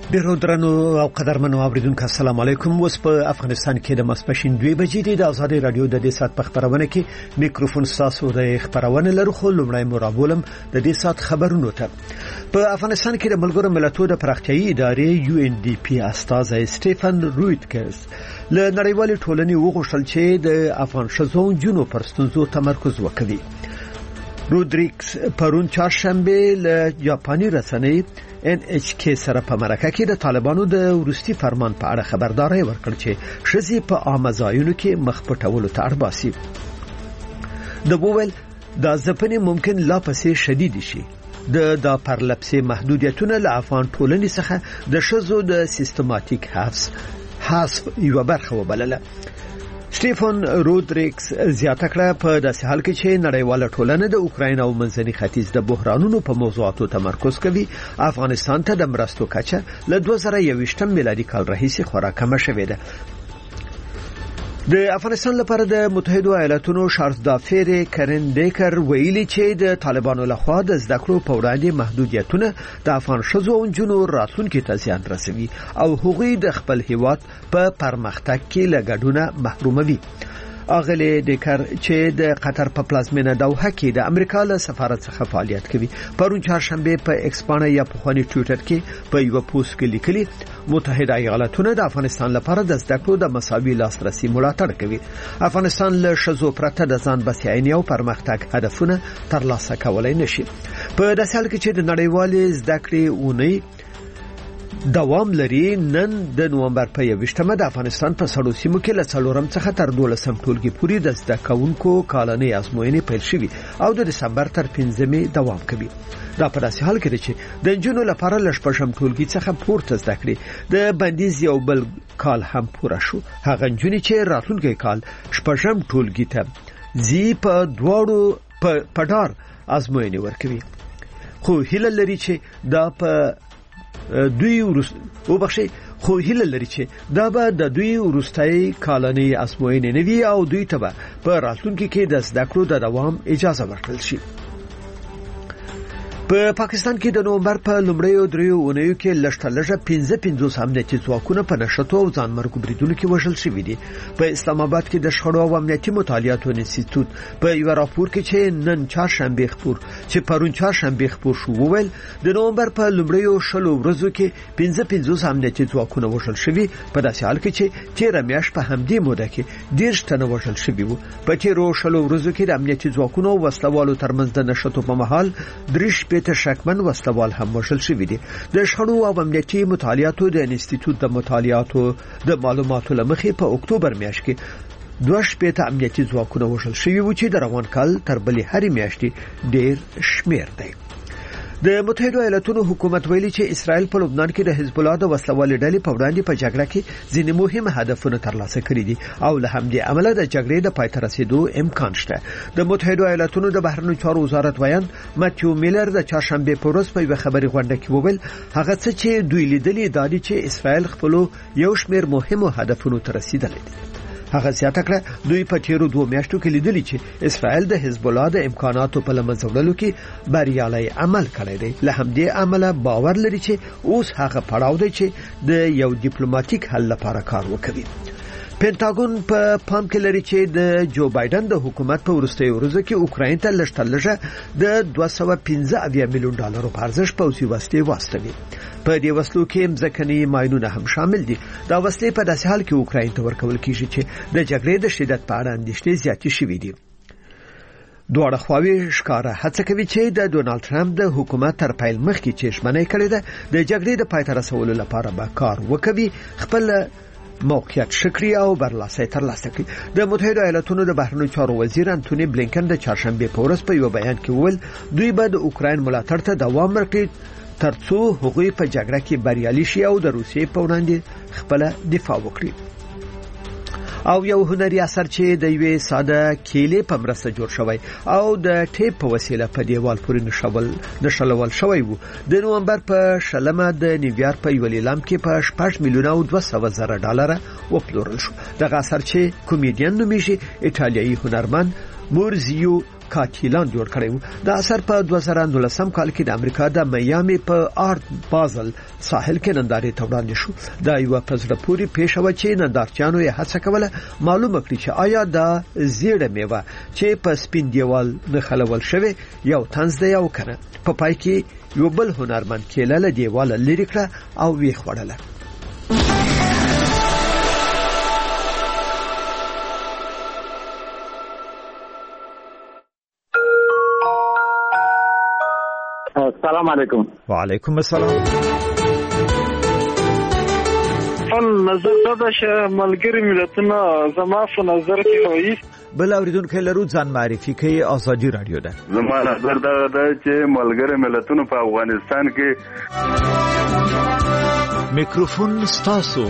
ډیرو درنو او قدرمنو اوریدونکو السلام علیکم. اوس په افغانستان کې د ماسپښین 2 بجې د آزادي رادیو د دې سات په خبرونه کې میکروفون تاسو د خبرونه لرو. خو لومړی مرابولم د دې سات خبرونو ته. په افغانستان کې د ملګرو ملتونو د پراختیایي ادارې UNDP استازی سټیفن رویټکرز له نړیوالې ټولنې وغوښتل چې د افغان شذو جنو پر ستونزو تمرکز وکړي. رودریکس پرون چهارشنبه له جاپاني رسنۍ NHK سره په مرکه کې د طالبانو د ورستي فرمان په اړه خبرداري ورکړ چې شذې په عامه ځایونو کې مخ پټولو ته اړ باسي. د بوول د ځپنې ممکن لا پسې شدید شي. د پرلپسې محدودیتونه له افغان ټولنې څخه د شذو د سیستماتیک حذف یو برخه وبلله. سټیفن رودریکس زیاته کړه په داسې حال کې چې نړیواله ټولنه د اوکراین او منځني ختیځ د بحرانونو په موضوعاتو تمرکز کوي، افغانستان ته د مرستو کچه له 2021 میلادي کال راهیسې خورا کمه شوې ده. د افغانستان لپاره د متحده ایالاتونو شارزدافیر کرن ډیکر ویلي چې د طالبانو لخوا د زده کړو په وړاندې محدودیتونه د افغان شذو او جنو راتلونکي ته زیان رسوي او هغوی د خپل هیواد په پرمختګ کې له ګډونه محروموي. اغلی ډیکر چې د قطر په پلازمینه دوحه کې د امریکا له سفارت څخه فعالیت کوي پرون چهارشنبه په ایکسپانه یا په خواني ټویټر کې په یو پوسټ کې لیکلي متحده ایالاتونه د افغانستان لپاره د زده کړو د مساوي لاسرسي ملاتړ کوي. افغانستان له شذو پرته د ځان بسیاینې او پرمختګ هدفونه ترلاسه کولای نشي. په داسې حال کې چې د نړیوالې زده کړې اونۍ دوام لري، نن د نومبر په 21مه د افغانستان په سړو سیمو کې له 4 څخه تر 12 ټولګي پورې د زده کوونکو کالنۍ ازموینې پیل شوې او د دسمبر تر 15مې دوام کوي. دا په داسې حال کې دی چې د جنونو لپاره ل 8 ټولګي څخه پورته زده کړې د بندیز یو بل کال هم پوره شو. هغه جنونې چې راتلونکي کال 8 ټولګي ته زی په دواړو په ډار ازموینې ورکوي. خو هیله لري چې دا په دوی خو هیله لري چې دا به د دوی ورستۍ کالنۍ ازموینې نه وي او دوی ته به په راتلونکي کې د زده کړو د دوام اجازه ورکړل شي. په پاکستان کې د نومبر په لومړیو دریو اونیو کې لږه 55 امنیتي ځواکونه په نشټو او ځانمرګو بریدونو کې وژل شوي دي. په اسلام آباد کې د شخړو او امنیتي مطالعاتو انسټیټیوټ په یو راپور کې چې نن چهارشنبه پرون چهارشنبه خبر شو وویل د نومبر په لومړیو شلو ورځو کې 55 امنیتي ځواکونه وژل شوي، په داسې حال کې چې 13 میاشتې په همدې موده کې 10 تنه وژل شوي وو. په تیرو شلو ورځو کې د امنیتي ځواکونو او وسلوالو ترمنځ د نشټو په مهال درش ته شکمن وسلوال هم وژل شوی دي. د شخړو او امنیتي مطالعاتو د انسټیټیوټ د مطالعاتو د معلوماتو لمخې په اکتوبر میاشت کې 2 امنیتي ځواکونه وژل شوي وو چې د روان کال تر بلې هرې میاشتې ډیر شمیر دی. د متحده ایالاتونو حکومت ویلي چې اسرائیل په لبنان کې د حزب الله د وسلوال ډلې په وړاندې په جګړه کې ځینې مهم هدفونه ترلاسه کړي دي او له همدې عمله د جګړې د پای ته رسیدو امکان شته. د متحده ایالاتونو د بهرنیو چارو وزارت ویان ماتیو میلر د چهارشنبه په ورځ په خبري غونډه کې وویل هغه څه چې دوی لیدلي دي چې اسرائیل خپل یو شمېر مهمو هدفونو ته رسیدلی دي. هغه زیاته کړه دوی په تیرو 2 میاشتو کې لیدلی چې اسرائیل د حزب الله د امکاناتو په لمنځه وړلو کې بریالي عمل کړی دی. له همدې عمله باور لري چې اوس هغه پړاو دی چې د یو ډیپلوماټیک حل لپاره کار وکړي. پینټاګون په پام کې لري چې د جو بایدن د حکومت په ورستۍ ورځو کې اوکراین ته لږه د 215 میلیون ډالر په ارزښت پوځي وسلې واستوي. په دې وسلو کې ځکهني ماینونه هم شامل دي. دا وسلې په داسې حال کې اوکراین ته ورکول کیږي چې د جګړې د شدت په اړه اندېښنې زیاتې شوې دي. دواړه خواوې ښکاره هڅه کوي چې د ډونالد ټرمپ د حکومت تر پیل مخکې چې ژمنه کړې ده د جګړې د پای ته رسولو لپاره به کار وکړي، خپل موقعیت شکري او برلاسي ترلاسه کړي. د متحده ایالاتونو د بهرنیو چارو وزیر انټونی بلینکن د چهارشنبه په ورځ په یو بیان کې وویل دوی به د اوکراین ملاتړ ته دوام ورکړي ترڅو هغوی په جګړه کې بریالي شي او د روسیې په وړاندې خپل دفاع وکړي. او یو هنري اثر چې د یوې ساده کیلې په مرسته جوړ شوی او د ټیپ په وسیله په دیوال پورې نشلول شوی وو. د نومبر په 10مه د نیویارک په یو لیلام کې په 6 میلیون او 200,000 ډالر وپلورل شو. دغه اثر چې کومیډین نومیږي ایتالیایی هنرمند مورزیو کاتیلان جوړ کړی و. د اثر په 2019 کال کې د امریکا د میامي په آرت بازل ساحل کې نندارې ته وړاندې شو. دا یو پزړه پوری پیښه و چې نندارچیانو یې هڅه کوله معلومه کړي چې آیا دا زیړه میوه چې په سپین دیوال نخلول شوی یو طنز دی او کنه. په پای کې یو بل هنرمند کېله له دیواله لري کړه او وی خوړله. السلام علیکم. وعلیکم السلام. نظر دا چې ملګری ملتونه زما په نظر کې وایي بل اوریدونکو لرو ځان معرفي کوي. آزادي رادیو ده. زما نظر دا چې ملګری ملتونه په افغانستان کې میکروفون ستاسو.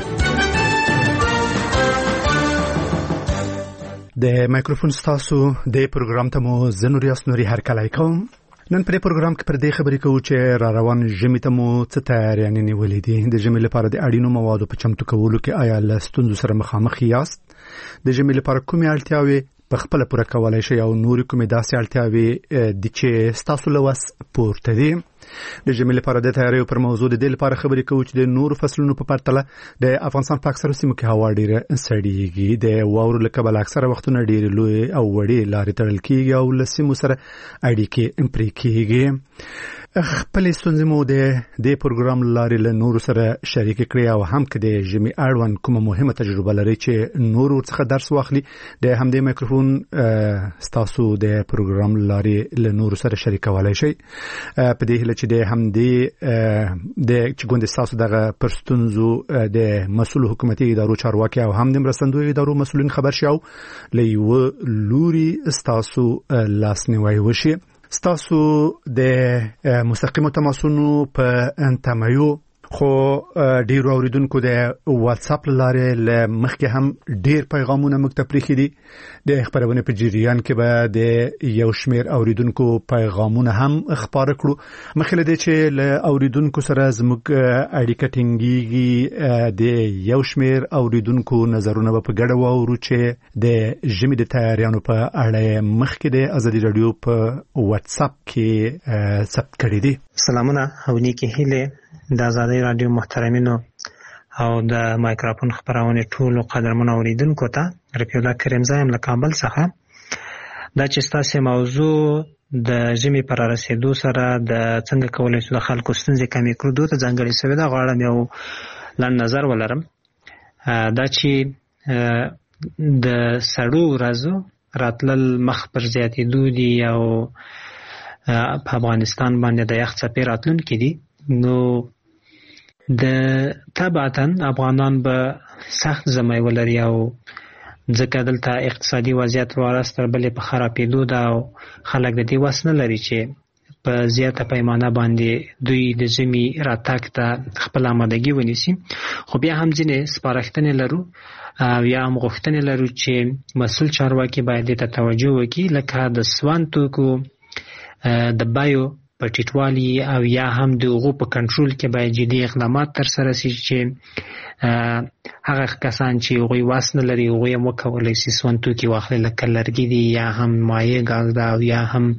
د میکروفون ستاسو د پروګرام ته مو زنوریاس نوري هر کله کوم. نن پر پروګرام کې پر دې خبرې کوو چې را روان ژمي ته مو څه تیاریانې نیولې دي. د ژمي لپاره د اړینو موادو په چمتو کولو کې آیا له ستونزو سره مخامخ یاست؟ د ژمي لپاره کومې اړتیاوې په خپل پوره کولای شئ او نور کومې داسې اړتیاوې دي چې تاسو له وس پورته دي؟ د ژمي لپاره د تیاریو پر موضوع د دې لپاره خبرې کوو چې د نورو فصلونو په پرتله د افغانستان په اکثره سیمو کې هوا ډېره سړیږي. د واورو له کبله اکثره وختونه ډېرې لوی او وړې لارې تړل کېږي او له سیمو سره اړیکې پرې کېږي. خپل ستونزې مو د دې پروګرام لارې له نورو سره شریک کړئ او هم که د ژمي اړوند کومه مهمه تجربه لري چې نور ورڅخه درس واخلي د همدې میکروفون ستاسو د پروګرام لارې له نورو سره شریکولای شئ. په دې هیله چې د همدې د چې ګوند ستاسو دغه پر ستونزو د مسؤل حکومتي ادارو چارواکي او هم د مرستندوی ادارو مسؤلین خبر شي او له یو لوري ستاسو لاسنیوي وشي. ستاسو د مستقیمو تماسونو په تمایو خو ډیرو اوریدونکو د واتس اپ لارې له مخکې هم ډیر پیغامونه مکتب لري دي. د خبرونه په جریان کې به د یو شمیر اوریدونکو پیغامونه هم خبره کړو. مخکې د چې له اوریدونکو سره زموږ اړیکه ټینګيږي د یو شمیر اوریدونکو نظرونه په ګډه وورو چې د ژمي د تیاریانو په اړه مخکې د ازادي رادیو په واتس اپ کې ثبت کړی دي. سلامونه او نیکی هیله د ازادي رادیو محترمینو او د مایکروفون خبرونه ټول قدرمن اوریدونکو ته رفیع الله کریم زایم له کابل څخه. دا چې تاسو موضوع د ژمي پر رسیدو سره د څنګه کولای شو د خلکو ستونزې کمې کړو دوی ته ځانګړي سوي دا غواړم یو لن نظر ولرم. دا چې د سړو ورځو راتلل مخ پر زیاتېدو دي او په افغانستان باندې د یخ څپې راتلونکي دي نو د طبعاً افغانان به سخت زمای ولري او ځکه دلته اقتصادي وضعیت وارستر بلې په خرابېدو ده او خلک د دې وس نه لري چې په زیاته پیمانه باندې دوی د ژمي راتګ ته خپل آمادګي ونیسي. خو بیا هم ځینې سپارښتنې لرو او یا هم غوښتنې لرو چې مسؤل چارواکي باید ته توجه وکړي لکه د سوان توکو د بایو په ټیټوالي او یا هم د هغو په کنټرول کې باید جدي اقدامات ترسره شي چې هغه کسان چې هغوی واس نه لري هغوی هم وکولی شي سون توکي واخلي لکه لرګي دي یا هم مایع ګاز ده او یا هم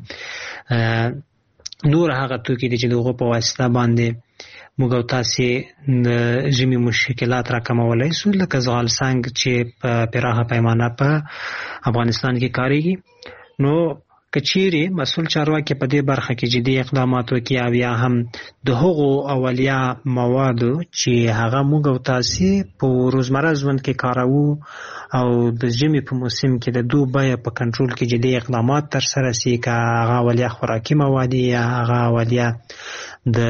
نور هغه توکي دي چې د هغو په واسطه باندې موږ او تاسې د ژمي مشکلات راکمولی شو لکه زغال سنگ چې په پراخه پیمانه په افغانستان کې کاریږي. نو کچيري مسؤل چارواکي په دې برخه کې جدي اقدامات وکړي او یا هم د هغو اولیا موادو چې هغه موږ او تاسو په روزمره ژوند کې کاروو او د ژمي په موسم کې د دوی بیه په کنټرول کې جدي اقدامات تر سره شي که هغه اولیا خوراکي مواد یا هغه اولیا د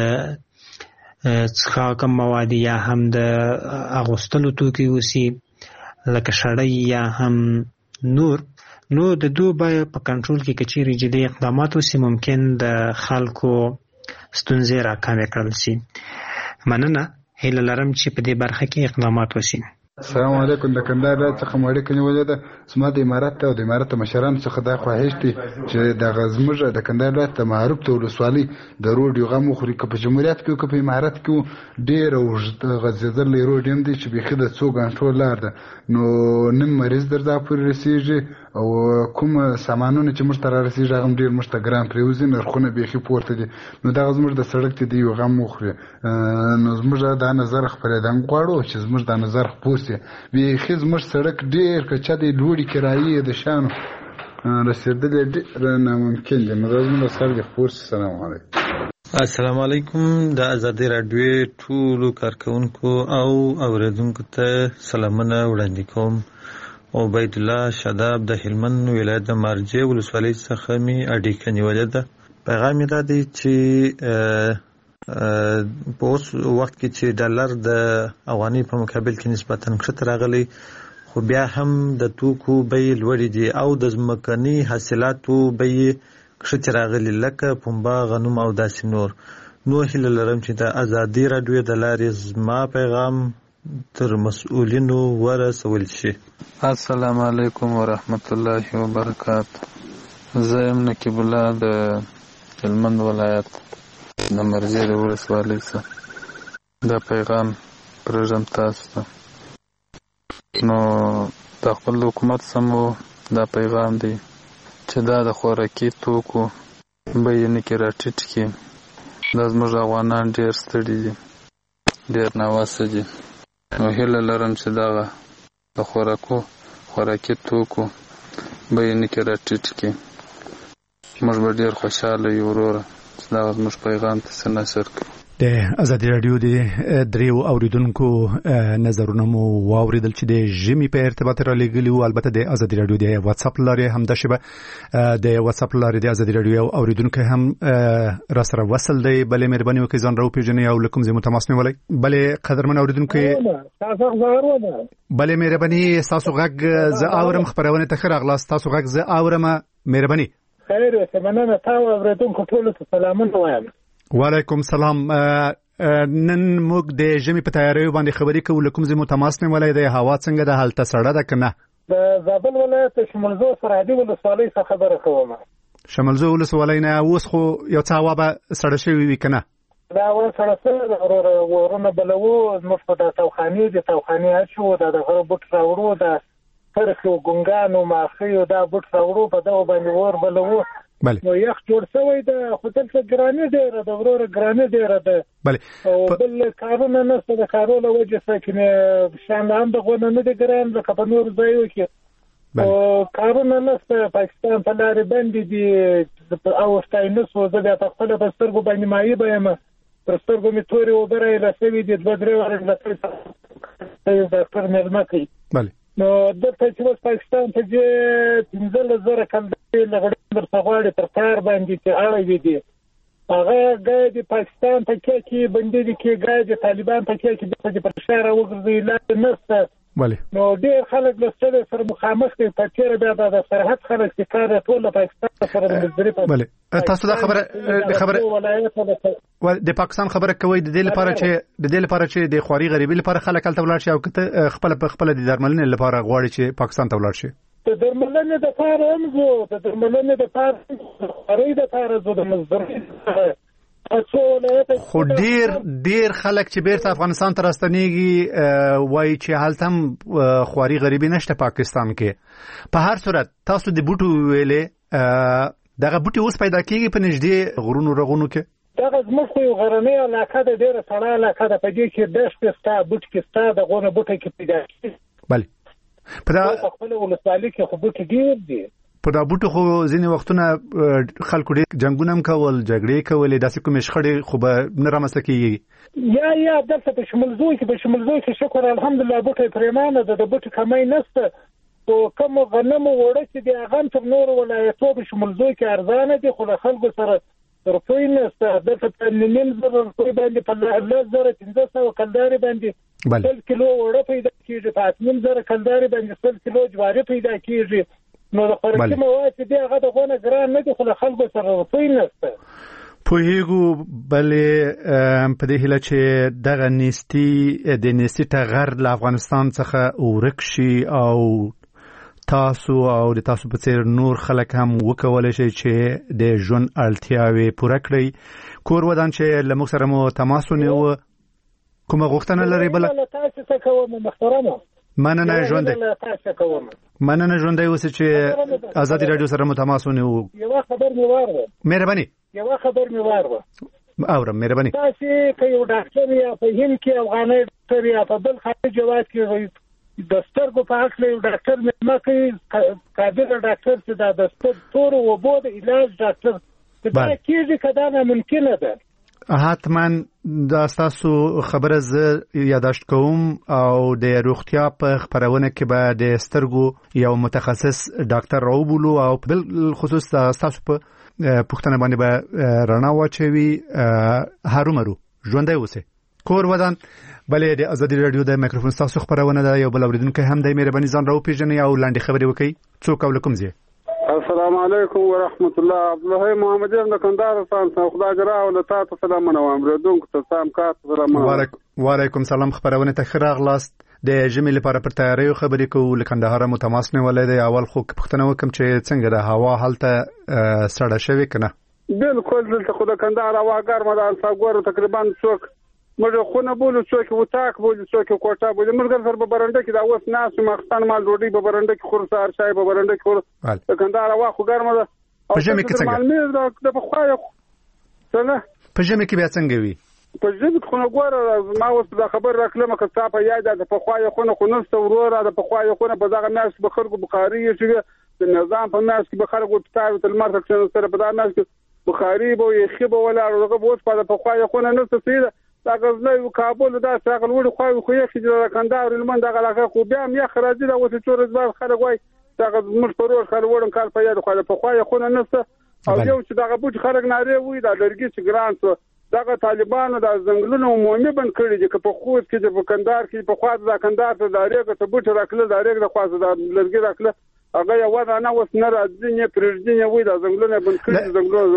څښاک مواد یا هم د اغوستلو توکي وسی لکه شړۍ یا هم نور. نو د دوی بیه په کنټرول کې کچيري جدي اقدامات وسی ممکن د خلکو ستونزې راکمې کړل شي. مننه هیله لرم چې په دې برخه کې اقدامات وسی. السلام علیکم. د کندهار ولایت څخه مړی کنیولې ده سما د امارات او د امارات مشران څخه دا خواهش دي چې د غزمج د کندهار ولایت ته معروف ته ولسوالي د روډ یو غو خوري که په جمهوریت کې که په امارات کې ډیر او غزیدل روډ هم دي چې بيخي د څو غنټو لار ده نو نن مریض درځه پورې رسیږي او کوم سامانونه چې موږ ته رارسیږي هغه ډیر موږ ته ګران پریوزي نرخونه بيخي پورته دي نو دا زموږ د سړک ته دی غم مخري نو زموږ د نظر خبرېدان غواړو چې زموږ د نظر خپوسي بيخي زموږ سړک ډیر کچا دی لوړی کرایي د شانو رسیدل ډیر ناممکن دي نو زموږ سره خپوسي. سلام علیکم. السلام علیکم. د ازادي رادیو ټولو کارکونکو او اوریدونکو ته سلامونه وړاندې کوم. عبید الله شاداب د هلمند ولایت د مارجه ولسوالۍ څخه می اډیکه نیولې ده. پیغام یې دی چې په اوس وخت کې چې ډالر د افغاني په مقابل کې نسبتاً کښته راغلی خو بیا هم د توکو بیې لوړې دي او د ځمکني حاصلاتو بیې کښته راغلي لکه پنبه غنم او داسې نور. نو هیله لرم چې د ازادي رادیو د لارې زما پیغام تر مسؤلینو ورسول شي. السلام علیکم ورحمت الله وبرکاته. زه یم نقیب الله د هلمند ولایت د مرجې د ولسوالۍ څخه دا پیغام پرېږدم تاسو ته. نو د خپل حکومت سمو دا پیغام دی چې دا د خوراکي توکو بیې نه کې راټیټ کړي. دا زموږ افغانان ډېر ستړي دي ډېر ناوسه دي. نو هیله لرم چې دغه د خوراکي توکو بیې نه کې راټیټ کړي. موږ به ډېر خوشحاله یو وروره چې دغه زموږ پیغام ته نشر کړو. د ازادي رادیو د دریو اوریدونکو نظرونه مو واوریدل چې د ژمي په ارتباط را لګلی او البته د ازادي رادیو د واتس اپ لارې هم د شبه د واتس اپ لارې د ازادي رادیو اوریدونکو هم را سره وصل دی. بلې مهرباني وکړئ ځان راو پیژنئ او لکم زمو تماس نیولای. بلې قدرمن اوریدونکو بلې مهرباني تاسو غږ ز اورم خبرونه ته خیر اغلاس تاسو غږ ز اورم مهرباني. خیر سمنه تاسو اوریدونکو ټول ته سلامونه وایم. وعلیکم سلام. نن موږ د ژمي په تیاریو باندې خبرې کوو. لکم زمو تماس نیولای دی. هوا څنګه ده؟ حالت سړه ده کنه؟ د زابل ولایت شمالزو سرحدي ولسوالۍ څخه خبره کوم. شمالزو ولسوالۍ نه اوس خو یو څه هوا به سړه شوې وي کنه؟ دا هوا سړه شوې ورونه بلوو زموږ په د توخانې اچو د غره بوټ راوړو د فرخو ګونګانو ماخیو دا بوټ راوړو په دغه باندې ور بلوو. نو یخ جوړ شوی د هوټل څخه ګرانه ډیره د ورور ګرانه ډیره ده. او بل کارونه نشته د کارونو وجه سکنه شان هم دغه نه دي ګران د کپنور ځایو کې او کارونه نشته. پاکستان په لارې باندې دي او ستاینس وزه د خپل بسترګو باندې مایي به پرسترګو می توري وبره لسوي دي د درې ورځې د ډاکټر ملما کوي. نو د پاکستان ته چې 15000 کلدې لغړې در څغړې تر کار باندې چې اړوي دي هغه ګای د پاکستان ته کې باندې دي کې ګای د طالبان ته کې د پرشاره وګرځي لا نسته. نو ډېر خلک له ستړي سره مخامخ دي په تیر بیا د سرحد خلک چې کار ټول پاکستان سره د مزدوري په تاسو دا خبره د پاکستان خبره کوي د دې لپاره چې د خواري غریبي لپاره خلک تل ولاړ شي او کته خپل د درملنې لپاره غواړي چې پاکستان ته ولاړ شي. د درملنې د لپاره هم زه د درملنې د لپاره خواري د لپاره زه د مزدوري خو ډیر خلک چې بیرته افغانستان ته راستنیږي وایي چې هلته هم خواري غریبي نشته پاکستان کې. په هر صورت تاسو د بوټو ویلې دغه بوټي اوس پیدا کیږي په نږدې غرونو رغونو کې؟ دغه زموږ یو غرنۍ علاقه ده ډیره سړه علاقه ده په دې کې دشت ستا بوټ کې ستا د غونه بوټي کې پیدا کیږي. بله په خپل ولسوالۍ کې خو بوټي ډیر دي. په دا بوټو خو ځینې وختونه خلکو ډېر جنګونه هم کول جګړې کولې داسې کومې شخړې خو به نه رامنځته کېږي. یا دلته په شمالزو کې شکر الحمدلله بوټي پرېمانه ده د بوټي کمی نشته. خو کوم غنمو وړه چې دي هغه هم تر نورو ولایتو په شمالزو کې ارزانه دي خو له خلکو سره روپۍ نشته. دلته په 9,000 روپۍ باندې په 10,500 کلدارې باندې 100 کیلو وړه پیدا کېږي. په 8,000 کلدارې باندې 100 کیلو جواري پیدا کېږي. نو د خوراکي مواد چې دی هغه د غونه ګران نه دي خو له خلکو سره روپۍ نشته. پوهیږو بلې په دې هیله چې دغه نیستي ټغر له افغانستان څخه ورک شي او تاسو او د تاسو په څیر نور خلک هم وکولای شي چې د ژوند اړتیاوې پوره کړي. کور ودان چې له موږ سره مو تماس ونیو کومه غوښتنه لري بله؟ تاسو څه کوم محترمه مننه ژوندۍ اوسه چې آزادي رادیو سره متماس ونیو. یو خبر می واره مهرباني اورم مهرباني. تاسو که یو ډاکټر یا په هند کې افغاني ډاکټر یا په بل خارج جواز کې د سترګو په اړه یو ډاکټر مې کوي قابل ډاکټر چې دا د ستورو او بود علاج ډاکټر دا کیږي کدا نه ممکنه ده. حتما دا تاسو خبره ز یاداشت کوم او د روغتیا په خبرونه کې به د سترګو یو متخصص ډاکټر راوبولو او بل خصوص تاسو په پښتنه باندې به رڼا واچوي. هرومرو ژوندۍ اوسه کور ودان. بلې د ازادي رادیو د میکروفون تاسو خبرونه ده. یو بل اوریدونکو هم د مهرباني ځان راو پیژنې او لاندې خبرې وکړي. څوک ولیکم زی. السلام علیکم ورحمت الله. عبدالله محمد یم د کندهار څخه. خدای جرا او له تاسو سلامونه وایم. ردونکو ته سلام کات سلام. وعلیکم سلام. خبرونه ته خراغلاست. د ژمي لپاره پر تیاریو خبرې کوو. له کندهار متماس نه ولې د اول خو پښتنه وکم چې څنګه د هوا حالت سړه شوی کنه. بالکل دلته خو د کندهار هوا ګرمه ده. څنګه تقریبا څوک موږ خونه بولو څوک وتاک بولو څوک کوټه بولو. موږ سره په برنده کې دا اوس ناس مخستان مال روډي په برنده کې خور سار شای په برنده کې خور. د کندهار هوا خو ګرمه ده. په ژمي کې څنګه د په خوای څنګه په ژمي کې بیا څنګه وي؟ په ژمي کې خو ګوره ما اوس د خبر راکلم که تاسو په یاد ده په خوای خونه خو نست وروره د په خوای خونه په دغه ناس به خلکو بخاري چې د نظام په ناس کې به خلکو تاسو تل مرګ سره په دغه ناس کې بخاري به یې خبه ولا دغه بوت په خوای خونه نست سیده دا غزلې کابل دا څنګه وړي خو یې چې کندهار لمن دغه علاقه خو بیا مې خراجي دا اوس څور ځوان خلک وای دا موږ پروژ خل وړم کال په یاد خو په خوای خونه نست او یو چې دغه بوج خلک ناری وای دا لرګي چې ګران څو دغه طالبانو د ځنګلونو عمومي بند کړی دي چې په خوځ کې په کندهار کې په خواص د کندهار ته داریګه ته بوټ راکله داریګه د خواص د لرګي راکله هغه یو نه اوس نه راځي نه پرېږدي وای د ځنګلونو بند کړی د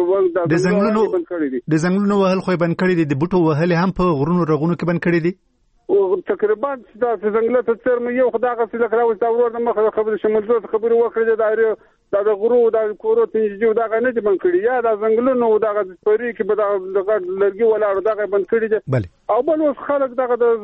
ځنګلونو بند کړی دي. د ځنګلونو وهل خو بند کړی دي. د بوټو وهل هم په غرونو رغونو کې بند کړی دي. او تقریبا دا ځنګل ته تر مې یو خدای غسل کراوي دا ورور د مخه خبرې شمولته خبرې وکړې دا د غرو د کورو ته جو دا نه دي بند کړی یا د ځنګلونو دا د پری کې به دا لرګي ولاړ دا بند کړی دي. او بل اوس خلک دغه د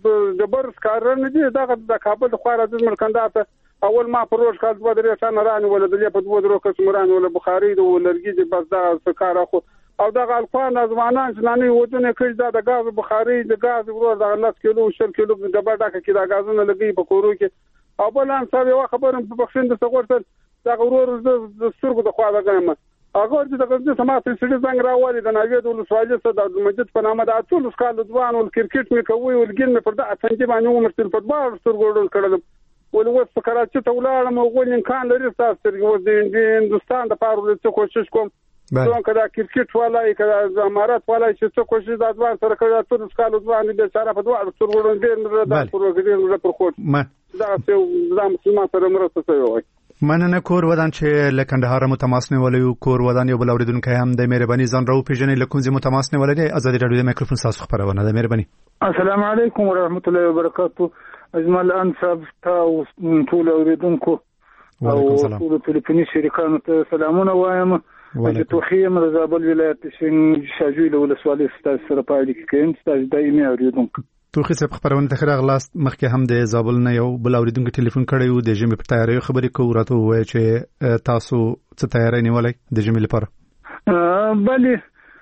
جبر کار نه دي. دا د کابل خو راځي مرکندات اول ما پروژ کال په درې شان رانه ول د په دوه درو کسمران ول بخاري د لرګي د بس دا کار خو او دغه الفان ازمانان چې نه ودونه کړي دا د غاز بخاري د غاز ورور د 10 کیلو 10 کیلو د ډاکه کې دا غازونه لګي په کورو کې او بل ان څه یو خبرم په بخښند د څورته دا ورور د سترګو د خوا راغلم هغه چې د غزنی سماعت سړي څنګه راوالي د ناوید ولسوالۍ څخه د مسجد په نامه د ټول سکال ځوان ول کرکټ مې کوي ول ګل مې پر د څنګه باندې عمر تل فوتبال سترګو کړل ول وڅ په کراچۍ ته ولاړم او غوښنه امکان لري تاسو د هندستان د پاره د کوشش کوم څنګه کدا کرکټ ولای کدا امارات ولای چې څه کوشش د ځوان سره کړی ټول سکال ځوان د چاره په دوه سترګو ډېر د پروګرام پر خود دا څه زم سره مرسته کوي. مننه کور ودان چې لکندهار متماسنه ولیو کور ودان یو بل اوریدونکو هم د مهرباني ځان راو پیژنې لکه زی متماسنه ولې ازادي رادیو د میکروفون تاسو خبرونه د مهرباني. السلام علیکم ورحمت الله وبرکاتہ. اجمل انصاف تاسو ټول اوریدونکو او ټول ټلیفوني شریکانو ته سلامونه وایم. چې توخیم رضابل ولایت شاجوی له ولسوالۍ سره پایډ کې کوم تاسو دایمي اوریدونکو توخی صاحب خبرونه ته خراغلاست. مخکې هم د زابل نه یو بل اوریدونکو ټلیفون کړی و د ژمي په تیاری خبرې کوو راته وایي چې تاسو څه تیاری نیولای د ژمي لپاره؟ بله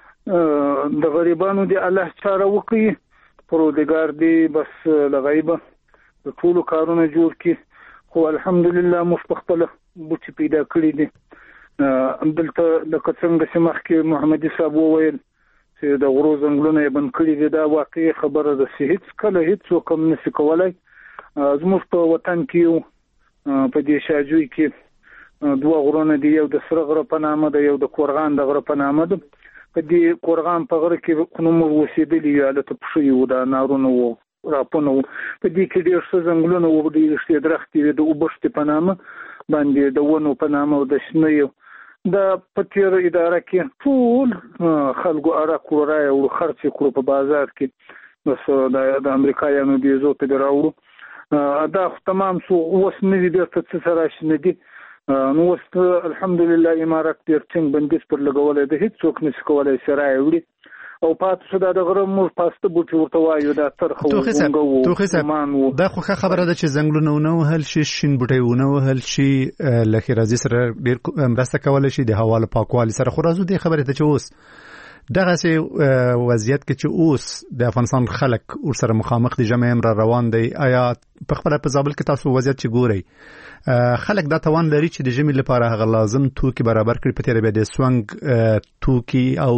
د غریبانو دی الله چاره وکړي پروردګار دی بس لغیبه د ټولو کارونه جوړ کړي خو الحمدلله مفتخله بوټي پیدا کړی دي. دلته لکه څنګه چې مخکې محمدي صاحب وویل چې د غرو ځنګلونه یې بند کړي دي دا واقعي خبره ده چې هیڅ کله هیڅ څوک هم نشي کولای. زموږ په وطن کې یو په دې شاجوی کې دوه غرونه دي یو د سره غره په نامه ده یو د کورغان د غره په نامه ده. په دې کورغان په غره کې کوم وسیدلی یاله ته پښې و دا نارونه و راپونه په دې کې ډېر څه ځنګلونه و ډېر څه درختې د وبشت په نامه باندې د ونو په نامه او د شنو د پټیر اداره کې ټول خلکو اراکو راي او خرڅ کړو په بازار کې بس د امریکایانو دی زو ته راوړو دا تمام سو اوس نه دي د څه سره شنه دي نو اوس الحمدلله امارات ډیر څنګه بندیز پر لګولې د هیڅ څوک نشي کولای سره وړي او پاتې شو د غره مور پاسته بوټي ورته وایو دا ترخه وګو دا خو خبره ده چې زنګلونه نو هل شي شین بوټي نو هل شي لکه راځي سره ډیر مرسته کول شي د هوا له پاکوالي سره خو راځو د خبره ته چې اوس دغه سي وضعیت کې چې اوس د افغانستان خلک ورسره مخامخ دي جمع امر روان دي آیا په خپل په زابل کې تاسو وضعیت چې ګوري خلک دا توان لري چې د جمی لپاره هغه لازم توکي برابر کړي په تیر به د سوانګ توکي او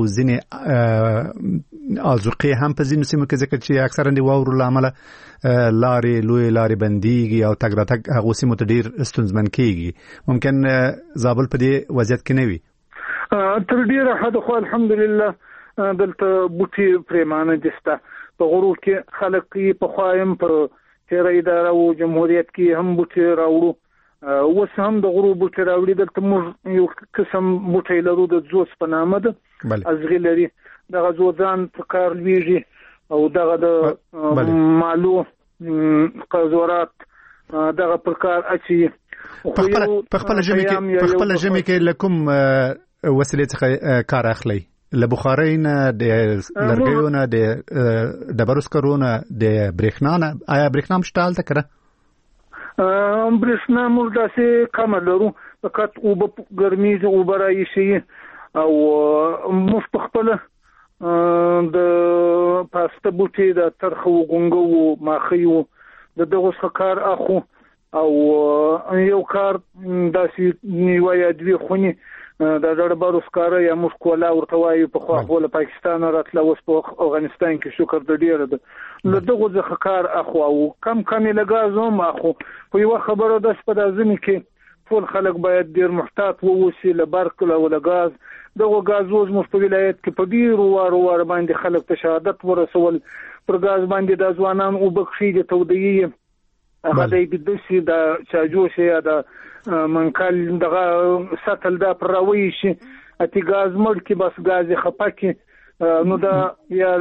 ځینې ازوقي هم په ځینو سیمو کې ذکر چې اکثرا دی واورو لامل لارې لوی لارې بنديږي او تګ راتګ هغه سیمو ته ډیر ستونزمن کیږي ممکن زابل په دې وضعیت کې نه وي تر ډیره حد خو الحمدلله دلته بوټي پریمانه دسته په غرو کې خلک په خوایم په تیر اداره او جمهوریت کې هم بوټي راوړو اوس هم د غرو بوټي راوړي دلته موږ یو قسم بوټي لرو د زوس په نامه ده ازغي لري دغه زوځان په کار لویږي او دغه د مالو قزورات دغه پر کار اچي په خپل جمع کې لکم وسیله څخه کار اخلي لبخاري نه د لرګیو نه د ډبرو سکرونه د برېښنا نه آیا برېښنا مشتال ته کړه برېښنا موږ داسې کم لرو فقط او په ګرمي او برای شي او موږ په خپل د پاسته بوټي د ترخو غونګو ماخيو د دغه کار اخو او یو کار داسې نیویا دوی خونی د ډبرو سکاره یا مشکولا ورته وایي په خو له پاکستان راتله اوس په افغانستان کې شکر د ډیره ده له دغه ځخه کار اخو او کم لګاز هم اخو په یو خبره د سپدا ځنی کې ټول خلک باید ډیر محتاط ووسی له برق او لګاز دغه غاز اوس په ولایت کې په ډیر وار باندې خلک ته شهادت ورسول پر غاز باندې د ځوانان او بخښي د تودیه هغه د دسي د چاجوش یا د منکل دغه ساتل دا پروي شي اتی غاز مړ کې بس غاز خپکی نو دا یا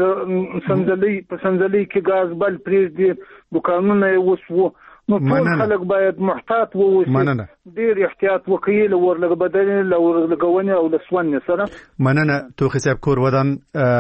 سنځلي کې غاز بل پریز دي دکانونه وسو نو ټول خلک باید محتاط ووسی ډیر احتیاط وکړي ورلګ بدل لورلګونی او لسونه سره مننه توخي صاحب کور ودان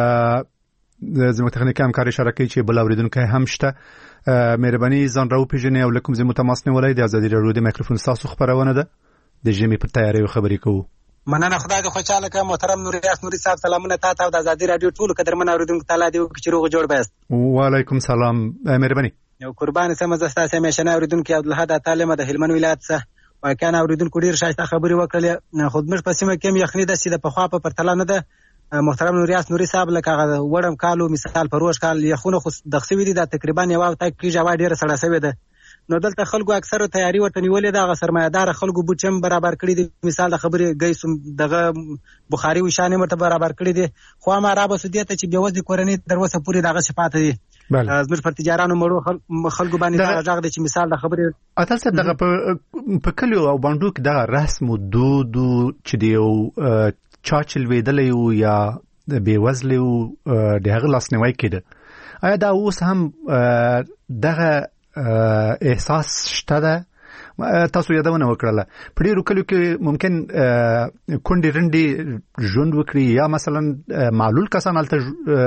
زموږ تخنیکی همکاري شرکې چې بل اوریدونکو هم شته مهرباني ځان راو پیژنې او لکم زه متماسنه ولای د ازادي راډیو د میکروفون تاسو خبرونه ده د جمی په تیاری خبرې کوو مننه خدای دې خوشاله کړه محترم نوري صاحب سلامونه تاسو او د ازادي راډیو ټول قدرمن اوریدونکو تعالی دې چې روغ جوړ بست وعلیکم سلام مهرباني یو قربان سم زستا سم شنه اوریدونکو عبدالحد تعالی د هلمند ولایت څخه واکان اوریدونکو ډیر شایسته خبرې وکړلې خودمش په سیمه کې یخني د سیده په خوا په پرتله نه ده محترم نوري صاحب لکه وړم کالو مثال پروش کال یخونه خو د خسوي دي د تقریبا یو تا کې جواب ډیره سړه سوي ده نو دلته خلکو اکثر تیاری ورته نیولې ده سرمایدار خلکو بوچم برابر کړی دي مثال د خبرې گیسوم دغه بخاري وشانه مرته برابر کړی دي خو ما را بسودیته چې بيوځي کورنۍ دروسه پوری دغه صفات دي زموږ پر تجارانو مړو خلکو باندې دا ځاغ دي چې مثال د خبرې اته دغه په کلیو او باندې کې دا رسم او دود چې دی چاچل ویدلې یا د بیوزلو د هغه لاسنیوي کړي آیا دا اوس هم دغه احساس شته ده تاسو یادونه وکړه په ډیرو کلیو کې ممکن کونډې رندې ژوند وکړي یا مثلا معلول کسان هلته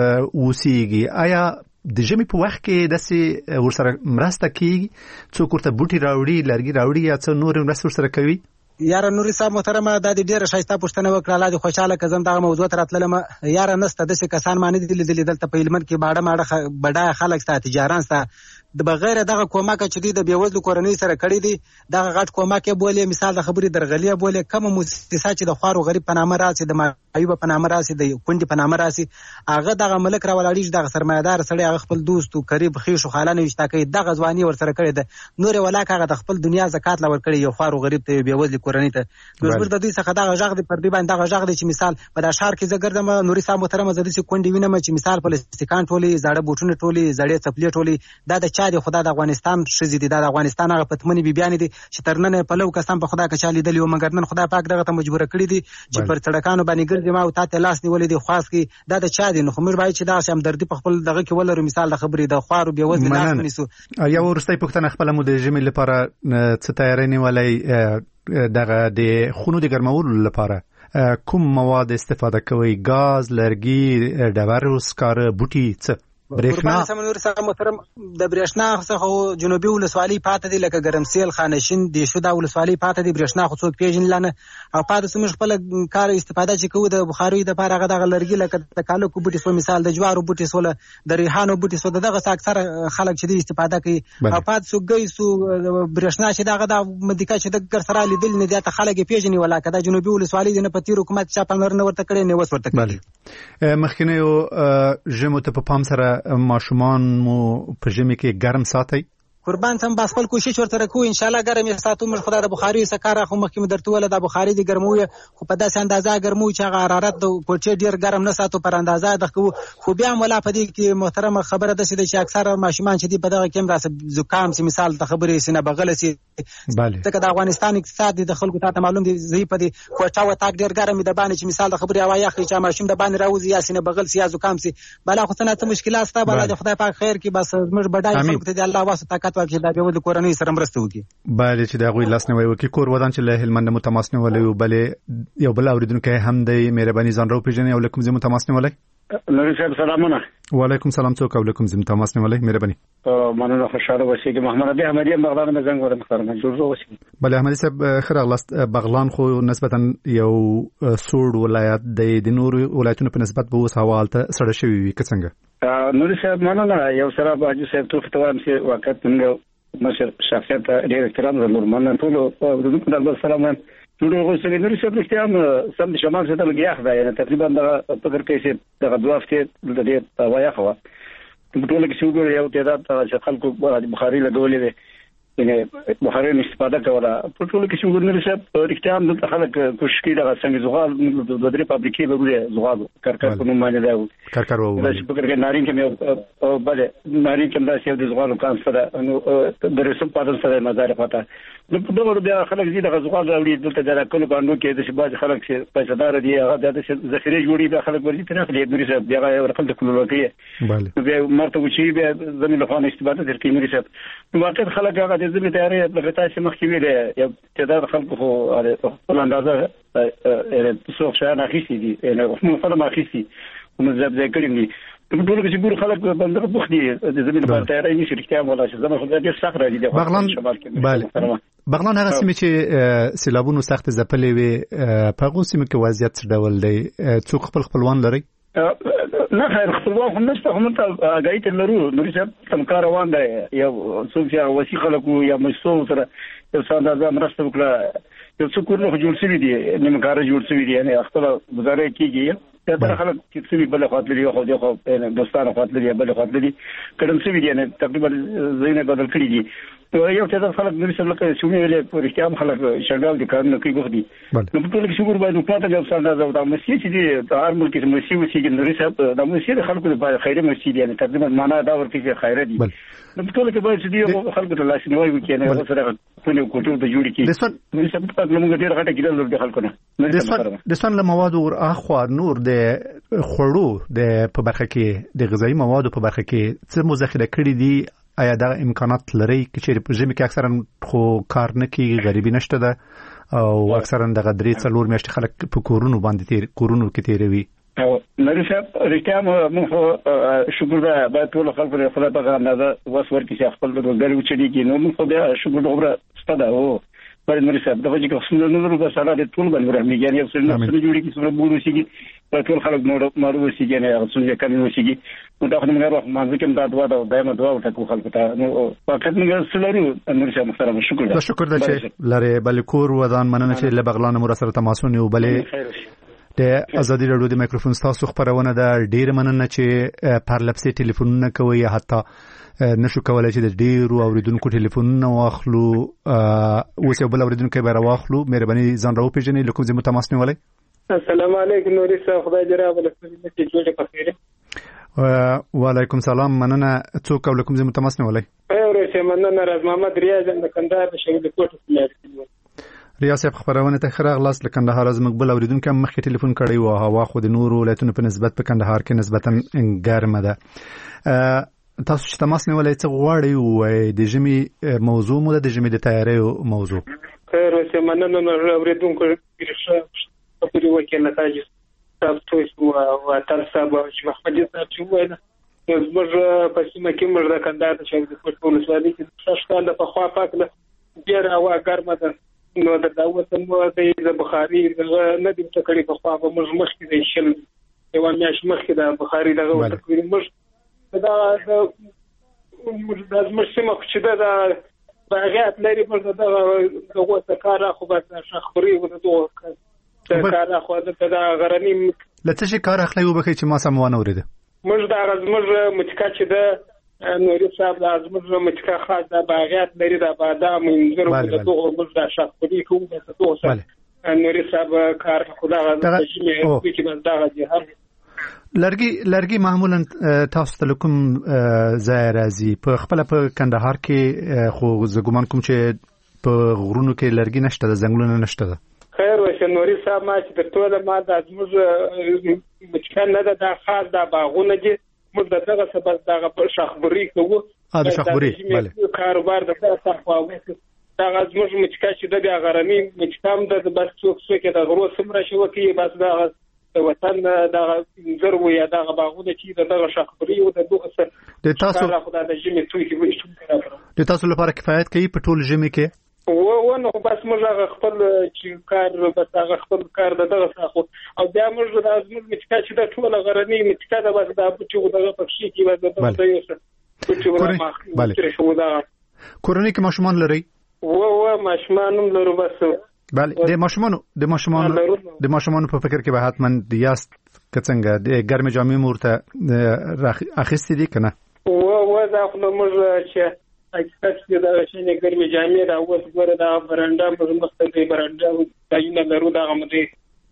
اوسېږي آیا د ژمي په وخت کې داسې ورسره مرسته کیږي څوک ورته بوټي راوړي لرګي راوړي یا څه نور مرسته ورسره کوي یاره نوري صاحب محترمه د دې ډیره شایسته پښتنه وکړه الله دې خوشاله کزم دغه موضوع تر اتلم یاره نسته د څه کسان معنی دي دلته په هلمند کې باډه بډای خلک ستا تجاران ستا د بغیر دغه کومک چې د بیوزلو کورنۍ سره کړی دي دغه غټ کومک بولې مثال د خبرې درغلي بولې کوم مؤسسات چې د خوارو غریب په نامه راسي د معیوب په نامه راسي د کونډي په نامه راسي هغه دغه ملک راولړي دغه سرمایدار سړی هغه خپل دوست او قریب خیشو خالانه وشتا کوي دغه ځواني ور سره کړی ده نور ولاکه هغه د خپل دنیا زکات لور کړی یو خوارو غریب ته بیوزلو کورنۍ ته نور د دې څخه دغه ژغ دی پر دې باندې دغه ژغ دی چې مثال په د اشعار کې زګردم نوري صاحب محترم زده چې کونډي وینم چې مثال پلاستیکان ټولي زړه بوټونه ټولي زړې چپلې ټولي دا د چا دی خدای د افغانستان شزي دي د افغانستان هغه پتمنې بیبيان دي چې ترنن په لو قسم په خدا کچالي دلی او مګر نن خدای پاک دغه ته مجبور کړی دي چې پر سړکانو باندې ګرځي ما او تاسو لاس نیولې دي خاص کې دا د چا دي نو خو موږ باید چې دا شم دردي په خپل دغه کې ولرو مثال د خبرې د خوارو بیوزل لاس نیسو یا ورستۍ پښتنه خپل مو د جمی لپاره څه تیاری نیولای دغه د خونو د ګرمولو لپاره کوم مواد استفاده کوي؟ غاز، لرګي، ډبرو سکاره، بوټي، څه برېښنا؟ سمنور سره محترم د برېښنا څخه جنوبي ولسوالۍ پاتې دي، لکه ګرمسیل، خانشین، دیشو دا ولسوالۍ پاتې دي. برېښنا خو څوک پیژني لانه او پاتې سمج خپل کار استفاده چې کوو د بخاري د پاره غدا لرګي، لکه د کالو کو بوټي سو مثال د جوارو بوټي سو، د ریحانو بوټي سو، دغه اکثر خلک چې استفاده کوي. او پاتې سو گئی سو برېښنا چې دغه د مدیکا چې د ګر سره لیدل نه دي ته خلک پیژني، ولاکه د جنوبي ولسوالۍ د پتی حکومت چې په نور نه ورته کړي نه وس ورته کړي. مخکینه جمو ته په پام سره ماشومان مو په ژمي کې ګرم ساتي؟ قربان تم بس خپل کوشش ورته کوو ان شاء الله ګرم یې ساتو. موږ خدای د بخاري سکاره خو مخکې درته ول د بخاري د ګرموي خو په داسې اندازه ګرموي چې حرارت د کوټې ډیر ګرم نه ساتو، پر اندازه د خو بیا مولا په دې کې محترم خبره ده چې اکثر ماشومان چې په دغه کې راس زکام سي مثال ته خبرې سینه بغل سي. بله ځکه د افغانستان اقتصاد د خلکو ته معلوم دي زی په دې کوټه و تاک ډیر ګرم د باندې چې مثال د خبرې هوا یخ چې ماشوم د باندې راوځي یا سینه بغل سي یا زکام سي بلا خو څنګه مشکلات ستا بلا د خدای پاک خیر کې بس موږ بډای خلکو ته د الله واسطه طاقت ورکړي دا به کورنۍ سره مرسته وکړي. بله چې دا غوي لاسنوي وکړي. کور ودان چې له هلمند متماسنه ولې بلې یو بل اوریدونکو هم د مهرباني ځان راو پیژنې او لکم زمو متماسنه ولې. نوري صاحب سلامونه. وعلیکم سلام څوک او لکم زمو متماسنه ولې مهرباني. مننه خوشاله اوسئ. محمد ابي احمدي بغلان نه زنګ ورته محترم جوړ اوسئ. بله احمدي صاحب خراغلاست. بغلان خو نسبتا یو سوړ ولایت د نور ولایتونو په نسبت به اوس حواله سره شوی وي که څنګه؟ نوري صاحب مننه. یو سره باجو صاحب تو فتوام سي وخت موږ مشر شخصیت ډېر احترام درلود. مننه ټول د الله سلام ټول غوښتل نوري صاحب اختیام سم شمال څخه لګیا خدای نه تقریبا د فکر کې چې د دوه هفته د دې وایا خو ټول کې شو یو تعداد چې خلکو بخاري لګولې وي یعنی بخاري استفاده کوله ټول کې شو نوري صاحب اختیام د خلک کوشش کوي د څنګه زغال د درې فابریکې به زغال کارکار په نوم باندې دا کارکار وو چې فکر کې نارین کې او بل نارین کې دا چې د زغال کان سره د رسوب پاتل سره مزار پاته نو په دغه بیا خلک دې د زغال راوړي دلته د کلو باندې کې د شباز خلک چې پیسې دي هغه د ذخیره جوړي به خلک ورته نه خلک نوري صاحب بیا رقم د کلو کې بله بیا مرته وچی بیا زمين له خانه استفاده ترکې نوري صاحب نو واقع خلک هغه د زمي تیارې په تاسو مخکې ویل یو تعداد خلکو خو په اندازه څو شان اخیسي دي نو خو فلم اخیسي نو زبده کړی دي په ټول کې ګور خلک بندر بوخ دي د زمين په تیارې نشي رښتیا ولا چې زموږ خو دې سخت راځي د بغلان. بله بغلان هغه سیمه چې سیلابونو سخت ځپلې وي په هغه سیمه کې وضعیت څه ډول دی؟ څوک خپلوان لري؟ نه خیر خپلوان هم نشته هم ته غایت لرو نوري صاحب تمکار روان دی یو څوک چې وسیخه لکو یا مشتو سره یو ساده مرسته وکړه یو څوک کورنه جوړ شوی دی نیمه کار جوړ شوی دی یعنی خپل گزاره کیږي دا خلک چې څوی بل خاطر یو خو د خو دوستانه خاطر دی بل خاطر دی کډم شوی دی یعنی تقریبا زینه بدل کړی دي یو څه خلک نوري صاحب لکه شومې ویلې په اړتیام خلک شګال دي کارونه کوي غوښتي نو په ټول کې شګور باندې پاتې جواب سره دا مسیح چې دی هر ملک کې مسیح وسیږي نوري صاحب دا مسیح د خلکو لپاره خیره مسیح دی یعنی تقریبا معنا دا ورته چې خیره دي نو په ټول کې باید چې دی خلکو ته لاس نیوي وکړي نه سره په یو کوټو د جوړ کی نوري صاحب په موږ ډیر غټه کېدل د خلکو نه د سن له مواد او اخوا نور د خړو د په برخه کې د غذایی موادو په برخه کې څه مذاکره کړی دي؟ آیا دا امکانات لري چې په ژمي کې اکثرا خو کار نه کوي غریبي نشته ده او اکثرا د غدري څلور میاشتې خلک په کورونو باندې کورونو کې تیروي؟ نوري صاحب رښتیا موږ شکر ده باید ټول خلک په خپل په اندازه وس ورکړي چې خپل د ګرو چړي کې نو موږ بیا شکر دوبره ستاده او پر نوري صاحب دغه چې څنګه نور د سره د ټول باندې راځي یعنی څنګه څنګه جوړي کې څنګه بورو شي په ټول خلک مارو شي نه څنګه کمنو شي نو دا خو موږ راځو چې دا دوا دا دایمه دوا ورته خلکو ته نو فقط موږ سلرو نوري صاحب محترم شکر ده چې لاره بل کور ودان مننه چې له بغلان مر سره تماسونه وبلې د ازادي رادیو د مایکروفون تاسو خبرونه ده ډیر مننه چې پر لپسې ټلیفونونه کوي حتی نشو کولای چې د ډیرو اوریدونکو ټلیفونونه واخلو اوس یو بل اوریدونکو به راواخلو مهرباني ځان راو پیژنې لکه زموږ تماس نیولای. السلام علیکم نوري صاحب خدای دې راوړي چې جوړه پخیره. وعلیکم سلام مننه څوک او لکه زموږ تماس نیولای؟ اورې مننه راز محمد ریاض د کندهار د شهید کوټ ریاض صاحب خبرونه ته خراغ لاس له کندهار از مقبل اوریدونکو هم مخکې ټلیفون کړی و هوا خو د نورو ولایتونو په نسبت په کندهار کې نسبتا ګرمه ده. تاسو چې تماس نیولای څه غواړئ او د ژمي موضوع مو د ژمي د تیاری موضوع؟ خیر اوسه مننه اوریدونکو خبرې وکړي نتایج تاسو او تاسو صاحب چې محمد صاحب چې وایي زموږ په سیمه کې موږ د کندهار د شهید پټ ولسوالۍ کې شاشکاله په خوا پاکله ډېر هوا ګرمه ده نو د دعوت مو د بخاري نه دي تکړې په خوا به موږ مخکې د شل یو میاشت مخکې د بخاري دغه تکړې موږ دا زموږ سیمه چې د باغات لري موږ دغه کار خو به شخوري و دغه کار خو د غرنی لته شي کار اخلي وبخي چې ما سمونه وريده موږ د غزمر متکا چې د نوري صاحب د ازمر متکا خاص د باغات لري د بادام انځر او د دغه موږ د شخوري کوم د دغه نوري صاحب کار خدا غږ چې بس دا جهان لرګي معمولا تاسو ته کوم ځای راځي په خپل په کندهار کې خو زګومان کوم چې په غرونو کې لرګي نشته د ځنګلونو نشته خیر وشه نوري صاحب ما چې د ټوله ما د ازمر مچکان نه د خاص د باغونه دي موږ دغه سبب دغه شخبري کوو د شخبري بله کاروبار د صحواو دغه ازمر مچکا چې د غرنی مچکام د بس څوک کې د غرو سمره شو کې بس دغه وطن دغه زرو یا دغه باغونه چې دغه شخبري او دغه سره د تاسو خدای د جمی توي کې د تاسو لپاره کفایت کوي په ټول جمی کې نو بس موږ خپل چې کار بس هغه خپل کار دغه ساخو او بیا موږ د ازمر مچکا چې د ټول غرنی مچکا د بس د چې دغه پښې کې بس دغه یو څه بله کورنۍ کې ماشومان لري ماشومان لرو بس بله د ماشومان په فکر کې به حتما یاست کڅنګ د ګرمه جامې مورته اخیستې دي کنه دا خو موږ چې اکثر د شنه ګرمي جامې دا اوس ګوره دا برانډا موږ مختلفي برانډا دایونه لرو دا غمدي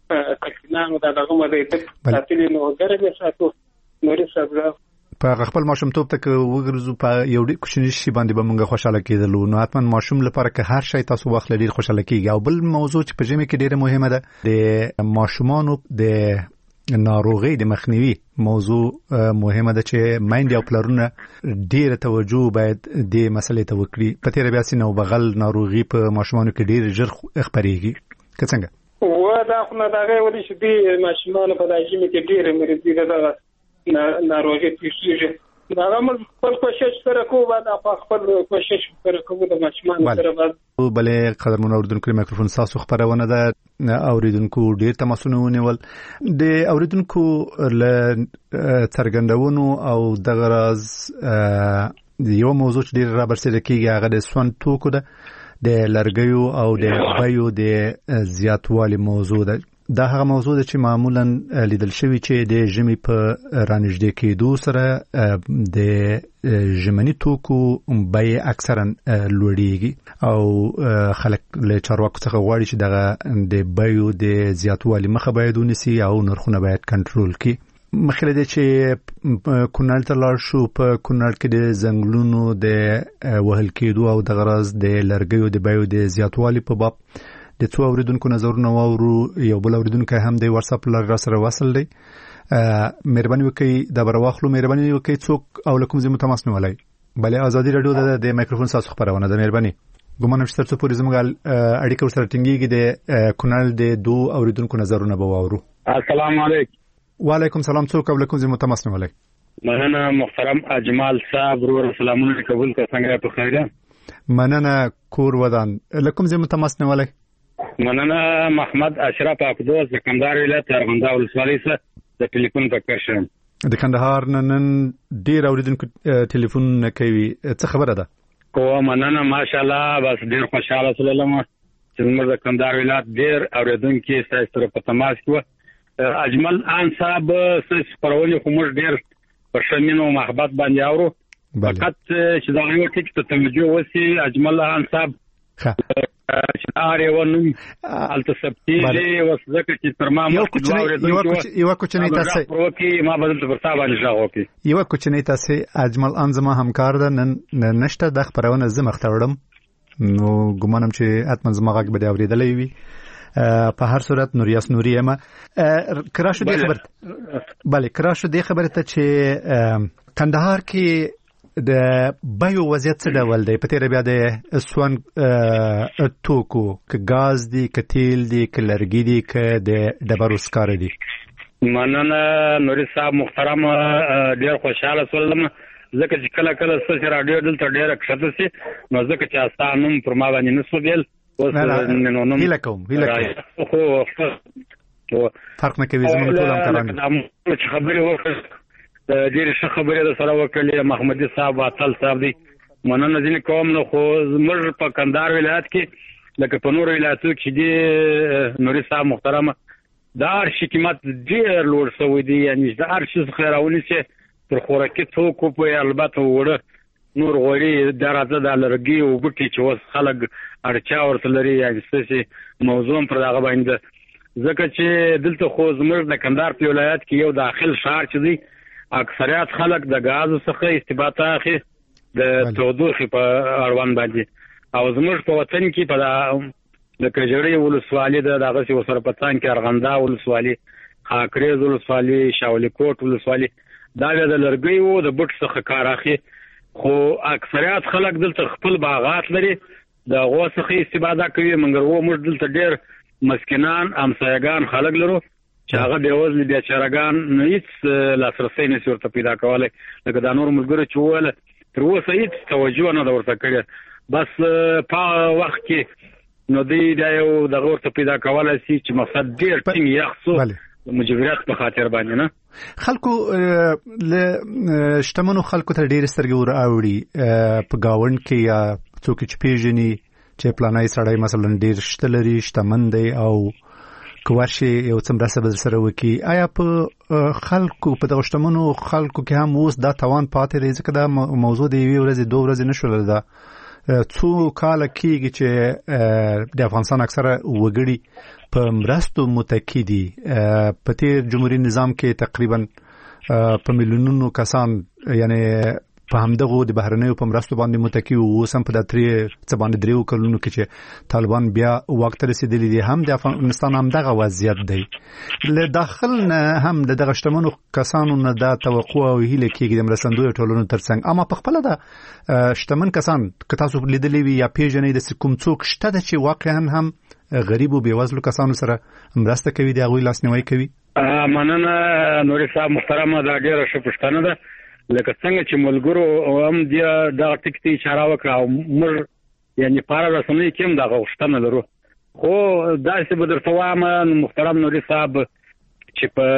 کښنانو دا دغه مده تاتلی نو ګرمي ساتو نوري صاحب په خپل ماشومتوب ته وګرځو په یو ډېر کوچنی شي باندې به موږ خوشاله کېدلو نو حتما ماشوم لپاره که هر شی تاسو وخت لري خوشاله کیږي او بل موضوع چې په جمع کې ډېره مهمه ده د ماشومانو د ناروغي د مخنیوي موضوع مهمه ده چې مایند او پلرونه ډېر توجه باید د مسلې ته وکړي په تیر بیا سینو بغل ناروغي په ماشومانو کې ډېر ژر خبريږي څنګه دا خو نه دا غوړي چې د ماشومانو په دایمي کې ډېر مرزي ده ناروغي پیښیږي دا موږ خپل کوشش سره کوو دا خپل کوشش سره کوو د ماشومان سره بلې قدرمن اوریدونکو میکروفون تاسو خبرونه ده اوریدونکو ډیر تماسونه ونیول د اوریدونکو ل څرګندونو او د غرض یو موضوع چې ډیر را برسېره کیږي هغه د سون توکو ده د لرګیو او د بیو د زیاتوالي موضوع ده دا هغه موضوع ده چې معمولا لیدل شوی چې د ژمي په رانږدې کېدو سره د ژمني توکو بیې اکثرا لوړېږي او خلک له چارواکو څخه غواړي چې دغه د بیو د زیاتوالي مخه باید ونیسي او نرخونه باید کنټرول کړي مخکې له چې کونړ ته لاړ شو په کونړ کې د ځنګلونو د وهل کېدو او د غرض د لرګیو د بیو د زیاتوالي په باب د څو اوریدونکو نظرونه واورو یو بل اوریدونکو هم د واتس اپ لار سره وصل دی مهرباني وکړئ دا برواخلو مهرباني وکړئ څوک او لکم زمو تماس نیولای بلې ازادي رادیو د میکروفون تاسو خبرونه ده مهرباني ګومان نشته چې پوری زموږ اړیکه سره ټینګيږي د کونړ د دوه اوریدونکو نظرونه به واورو السلام علیکم وعلیکم السلام څوک او لکم زمو تماس نیولای مننه محترم اجمال صاحب ورو سلامونه قبول کا څنګه په خیره مننه کور ودان لکم زمو تماس نیولای مننه محمد اشرف اقدوس د کندهار ولایت ارغنداو ولسوالۍ څخه د ټلیفون په کښم د کندهار نن ډیر اوریدونکو ټلیفون نه کوي څه خبره ده کوه مننه ماشاءالله بس ډیر خوشاله سلام چې موږ د کندهار ولایت ډیر اوریدونکو سره په تماس کې اجمل ان صاحب سس پرونی کوم ډیر په شمینو محبت باندې اورو فقط چې دا یو ټیک ته توجه وسی اجمل ان صاحب شعار ونوم التسبتي وسذك چې ترما یو کوچنی تاسو پروکي ما بدل پر تاسو باندې ژغوکي یو کوچنی تاسو اجمل انزما همکار ده نشته د خبرونه زما ختوړم نو ګمانم چې اتمن زما غږ به اوریدلې وي په هر صورت نوریاس نوریما کراشو دی خبر بله کراشو دی خبره ته چې کندهار کې د بایو وضعیت څه ډول دی؟ په تیر بیا د سوان توکو ک غاز دی ک تیل دی ک لرګي دی ک د ډبرو سکاره دی. مننه نوري صاحب محترم، ډیر خوشاله سولم ځکه چې کله کله ستاسو رادیو دلته ډیر کښته سي نو ځکه چې استانم پر ما باندې نسو بیل اوس هیله کوم فرق نه کوي زموږ ټول همکاران چې خبرې وکړي ډېر ښه خبرې د سره وکړلې محمدي صاحب عطل صاحب دی مننه ځینې کوم نو خو زموږ په کندهار ولایت کې لکه په نورو ولایتو کې دي نوري صاحب محترمه د هر شي قیمت ډېر لوړ شوی دی، یعنې د هر شي څخه راونیسي تر خوراکي توکو پورې البته وړه نور غوړي د راځه د لرګي او بوټي چې اوس خلک اړتیا ورته لري، یعنې ستاسې موضوع پر دغه باندې ځکه چې دلته خو زموږ د کندهار په ولایت کې یو داخل ښار چې دی اکثریت خلک د غاز څخه استفاده اخلي د تودوخې په اړوند باندې، او زموږ په وطن کې په د کجړی ولسوالۍ د دغه څه وسره پتان کې ارغندا ولسوالۍ، خاکریز ولسوالۍ، شاولی کوټ ولسوالۍ دا د لرګي او د بوټ څخه کار اخلي، خو اکثریت خلک دلته خپل باغات لري د غوا څخه استفاده کوي، مګر و موږ دلته ډېر مسکینان همسایګان خلک لرو چې هغه بېوزلي بیچارهګان هېڅ لاسرسی نشي ورته پیدا کولی، لکه دا نور ملګرو چې وویل تر اوسه هېڅ توجه نه ده ورته کړې، بس په وخت کې نو دوی دا یو دغه ورته پیدا کولی شي چې مقصد ډېر ټینګ یخ څو مجبوریت په خاطر باندې نه خلکو له شتمنو خلکو ته ډېرې سترګې ور اوړي په ګاونډ کې یا څوک چې پیژني چې پلانای سړی مثلا ډېر شته لري شتمن دی او کوارشي یو څه مرسته به سره وکي، آیا په خلکو په دغه شتمنو خلکو کې هم اوس دا توان پاتې دی؟ ځکه دا موضوع د یوې ورځې دوه ورځې نشوله ده، څو کاله کېږي چې د افغانستان اکثره وګړي په مرستو متکي دي. په تیر جمهوریت نظام کې تقریبا په میلیونونو کسان یعنی په همدغه د بهرنیو په مرستو باندې متکی او اوس هم په د څه باندې دریو کلونو کې چې طالبان بیا وخت رسیدلی دي هم د افغانستان هم دغه وضعیت دی، له داخل نه هم دغه شتمنو کسانو نه دا توقع او هیله کېږي د مرستندوی ټولنو ترڅنګ، اما په خپل د شتمن کسان که تاسو لیدلی وي یا پیژنئ د کوم څوک شته چې واقعا هم غریب او بېوزلو کسانو سره مرسته کوي د هغوی لاسنیوی کوي؟ مننه نوري صاحب محترمه، دا ډېره ښه پوښتنه ده، لکه څنګه چې ملګرو هم دغه ټکي ته اشاره وکړه او موږ یعنې په هره رسنۍ کې هم دغه غوښتنه لرو، خو داسې به درته وایم محترم نوري صاحب چې په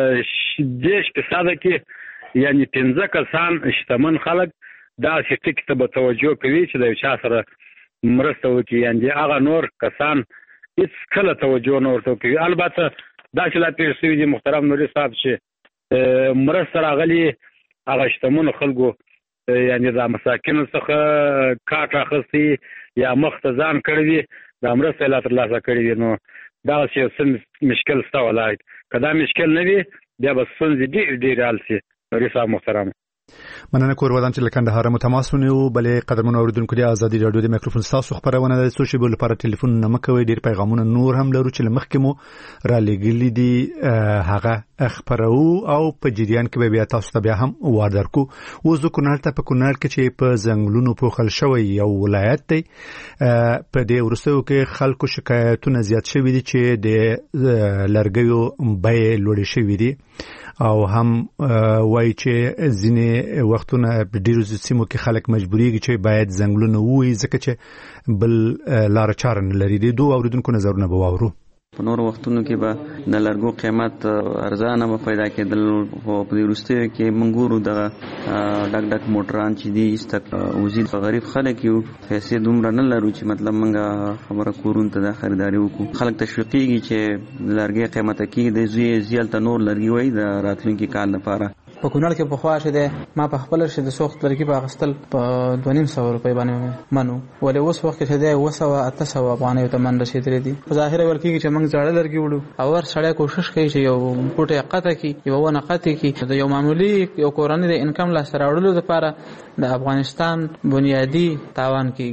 10% کې یعنې 15 کسان شتمن خلک داسې ټکي ته به توجه کوي چې د یو چا سره مرسته وکړي، یعنې هغه نور کسان هېڅ کله توجه نه ورته کوي. البته داسې لا پېښ شوي دي محترم نوري صاحب چې مرسته راغلي هغه شتمنو خلکو یعنې د مساکینو څخه کاټ اخیستی یا مخ ته ځان کړی وي دا مرسته یې لا ترلاسه کړې وي، نو دغسې یو څه مشکل شته ولاړ، که دا مشکل نه وي بیا به ستونزې ډېرې ډېرې حل شي. نوري صاحب محترم مننه کور ودان چې له کندهار مو تماس ونیو. بلې قدرمنو اوریدونکو د ازادي رادیو د میکروفون تاسو خبرونه د سوشي بل لپاره ټلیفون نه مکوي، ډیر پیغامونه نور هم لرو چې لمخکې مو را لګلې دي هغه خبرو او په جریان کې بیا تاسو ته بیا هم واردر کو. وزو کونړ ته په کونړ کې چې په ځنګلونو پوښل شوی یو ولایت دی، په دې ورستو کې خلکو شکایتونه زیات شوي دي چې د لرګیو بیې لوړې شوي دي او هم وایي چې ځینې وختونه په ډیرو سیمو کې خلک مجبوریږي چې باید ځنګلونه ووهي ځکه چې بل لاره چاره نه لري. د دوه اوریدونکو نظرونه به واورو. په نورو وختونو کې به د لرګو قیمت ارزانه به پیدا کېدل، خو په دې وروستیو کې موږ ګورو دغه ډک ډک موټران چې دي ایسته وزي غریب خلک یو پیسې دومره نه لرو چې مطلب موږ خبره کورونو ته د خریداري وکړو. خلک تشویقېږي چې لرګي قیمته کېږي د زوی زیالته نور لرګي وایي د راتلونکي کال لپاره. په کونړ کې پخوا چې ده ما په خپل شې د سوخت لرګي په اخیستل په 2.5 روپۍ باندې منو، ولې اوس وخت کې ده 200 افغانۍ ته من رسیدلې دي. په ظاهر ول کې چې موږ زړه لرګي وړو او ور سړی کوشش کوي چې یو پټه قطه کې یو ونه قطه کې د یو معمولی یو کورنۍ د انکم لاس راوړلو لپاره د افغانستان بنیادی تاوان کیږي.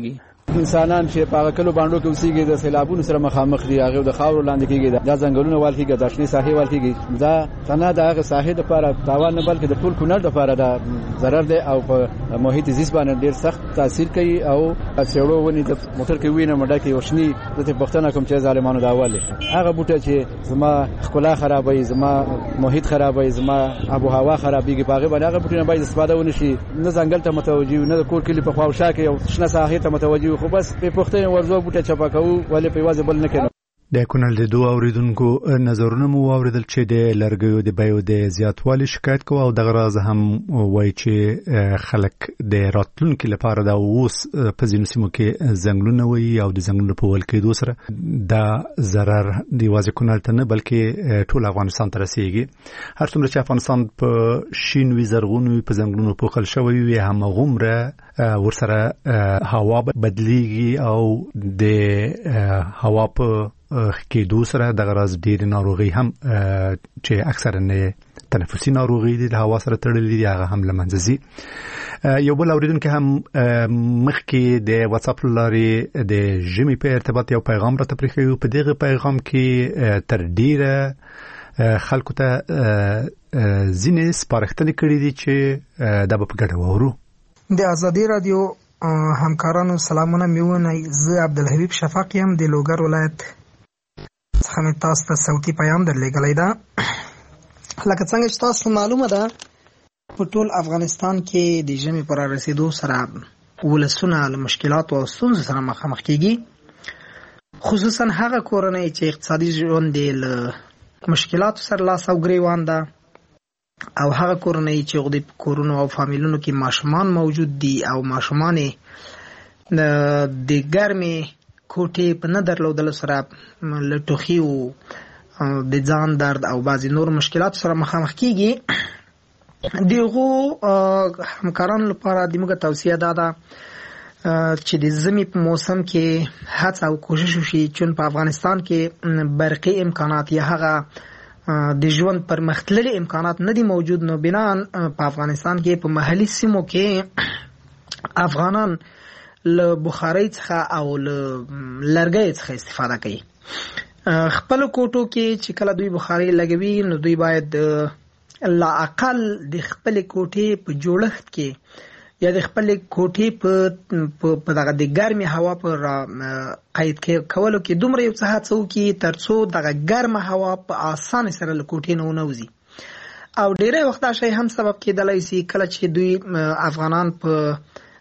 انسانان چې په کلو باندې کې اوسېږي د سیلابونو سره مخامخ دي هغه د خاور لاندې کېږي دا ځنګلونه وال کېږي د شنې ساحې وال کېږي دا تنه د هغه ساحې لپاره تاوان نه بلکې د ټول کونړ لپاره دا ضرر دی او په محیط زیست باندې ډیر سخت تاثیر کوي او سیړو ونی د موټر کې وینه مډه کې وشني د پښتنه کوم چې ظالمانو دا واله هغه بوټه چې زما خلا خرابوي زما محیط خرابوي زما آب و هوا خرابېږي باغ باندې هغه بوټونه باید استفاده ونشي نه ځنګل ته متوجي نه د کور کلی په خواوشا کې یو شنه ساحې ته متوجي خو بس په پښتنه ورزو بوټه چپا کوو ولې په واځي بل نه کړو د کونړ د دوه اوریدونکو نظرونه مو واوریدل چې د لرګیو د بیو د زیاتوالي شکایت کوي او د غراز هم وایي چې خلک د راتلونکو لپاره د اوس په ځینو سیمو کې ځنګلونه وي او د ځنګلونو په ول کې دوسره د ضرر دی واځي کونړ ته نه بلکې ټول افغانستان ته رسیږي هر څومره چې افغانستان په شین وی زرغون وي په ځنګلونو پوښل شوی وي هم غومره ورسره هوا بدلیږي او د هوا په کې دوسره د غراز ډیر ناروغي هم چې اکثر نه تنفسي ناروغي دي د هوا سره تړلې دي هغه هم لمنځي یو بل اوریدونکو هم مخکې د واتس اپ لاري د جمی په ارتباط یو پیغام را تپریخي په دغه پیغام کې تر ډیره خلکو ته ځینې سپارښتنې کړې دي چې دا په ګډه وورو د ازادي رادیو همکارانو سلامونه میونه زه عبدالحبیب شفاق یم د لوګر ولایت څخه مې تاسو ته صوتي پیغام درلېږلی ده لکه څنګه چې تاسو معلومه ده په ټول افغانستان کې د ژمي پر رسیدو سره ولسونه له مشکلات او ستونزو سره مخامخ کېږي خصوصا هغه کورنۍ چې اقتصادي ژوند له مشکلاتو سره لاس او ګریوان ده او هغه کورنۍ چې د کورونو او فامیلونو کې ماشومان موجود دي او ماشومان د ګرمي کوټې په نه درلودل سره له ټوخي او د ځان درد او بعضی نور مشکلات سره مخامخ کیږي دغه همکارانو لپاره د موږ توصیه ده چې د ژمي په موسم کې هڅه او کوشش وشي چې په افغانستان کې برقي امکانات یا هغه د ژوند پر مختللي امکانات نه دي موجود نو بنا په افغانستان کې په محلي سیمو کې افغانان له بخارۍ څخه او له لرګي څخه استفاده کوي خپل کوټو کې چې کله دوی بخارۍ لګوي نو دوی باید لا اقل د خپل کوټې په جوړښت کې یا د خپل کوټې په دغه د ګرمي هوا پر قید کولو کې دومره یو څه هڅه وکړي ترڅو دغه ګرمه هوا په اسانه سره له کوټې نه ونوځي او ډېری وخت دا شی هم سبب کېدلی شي کله چې دوی افغانان په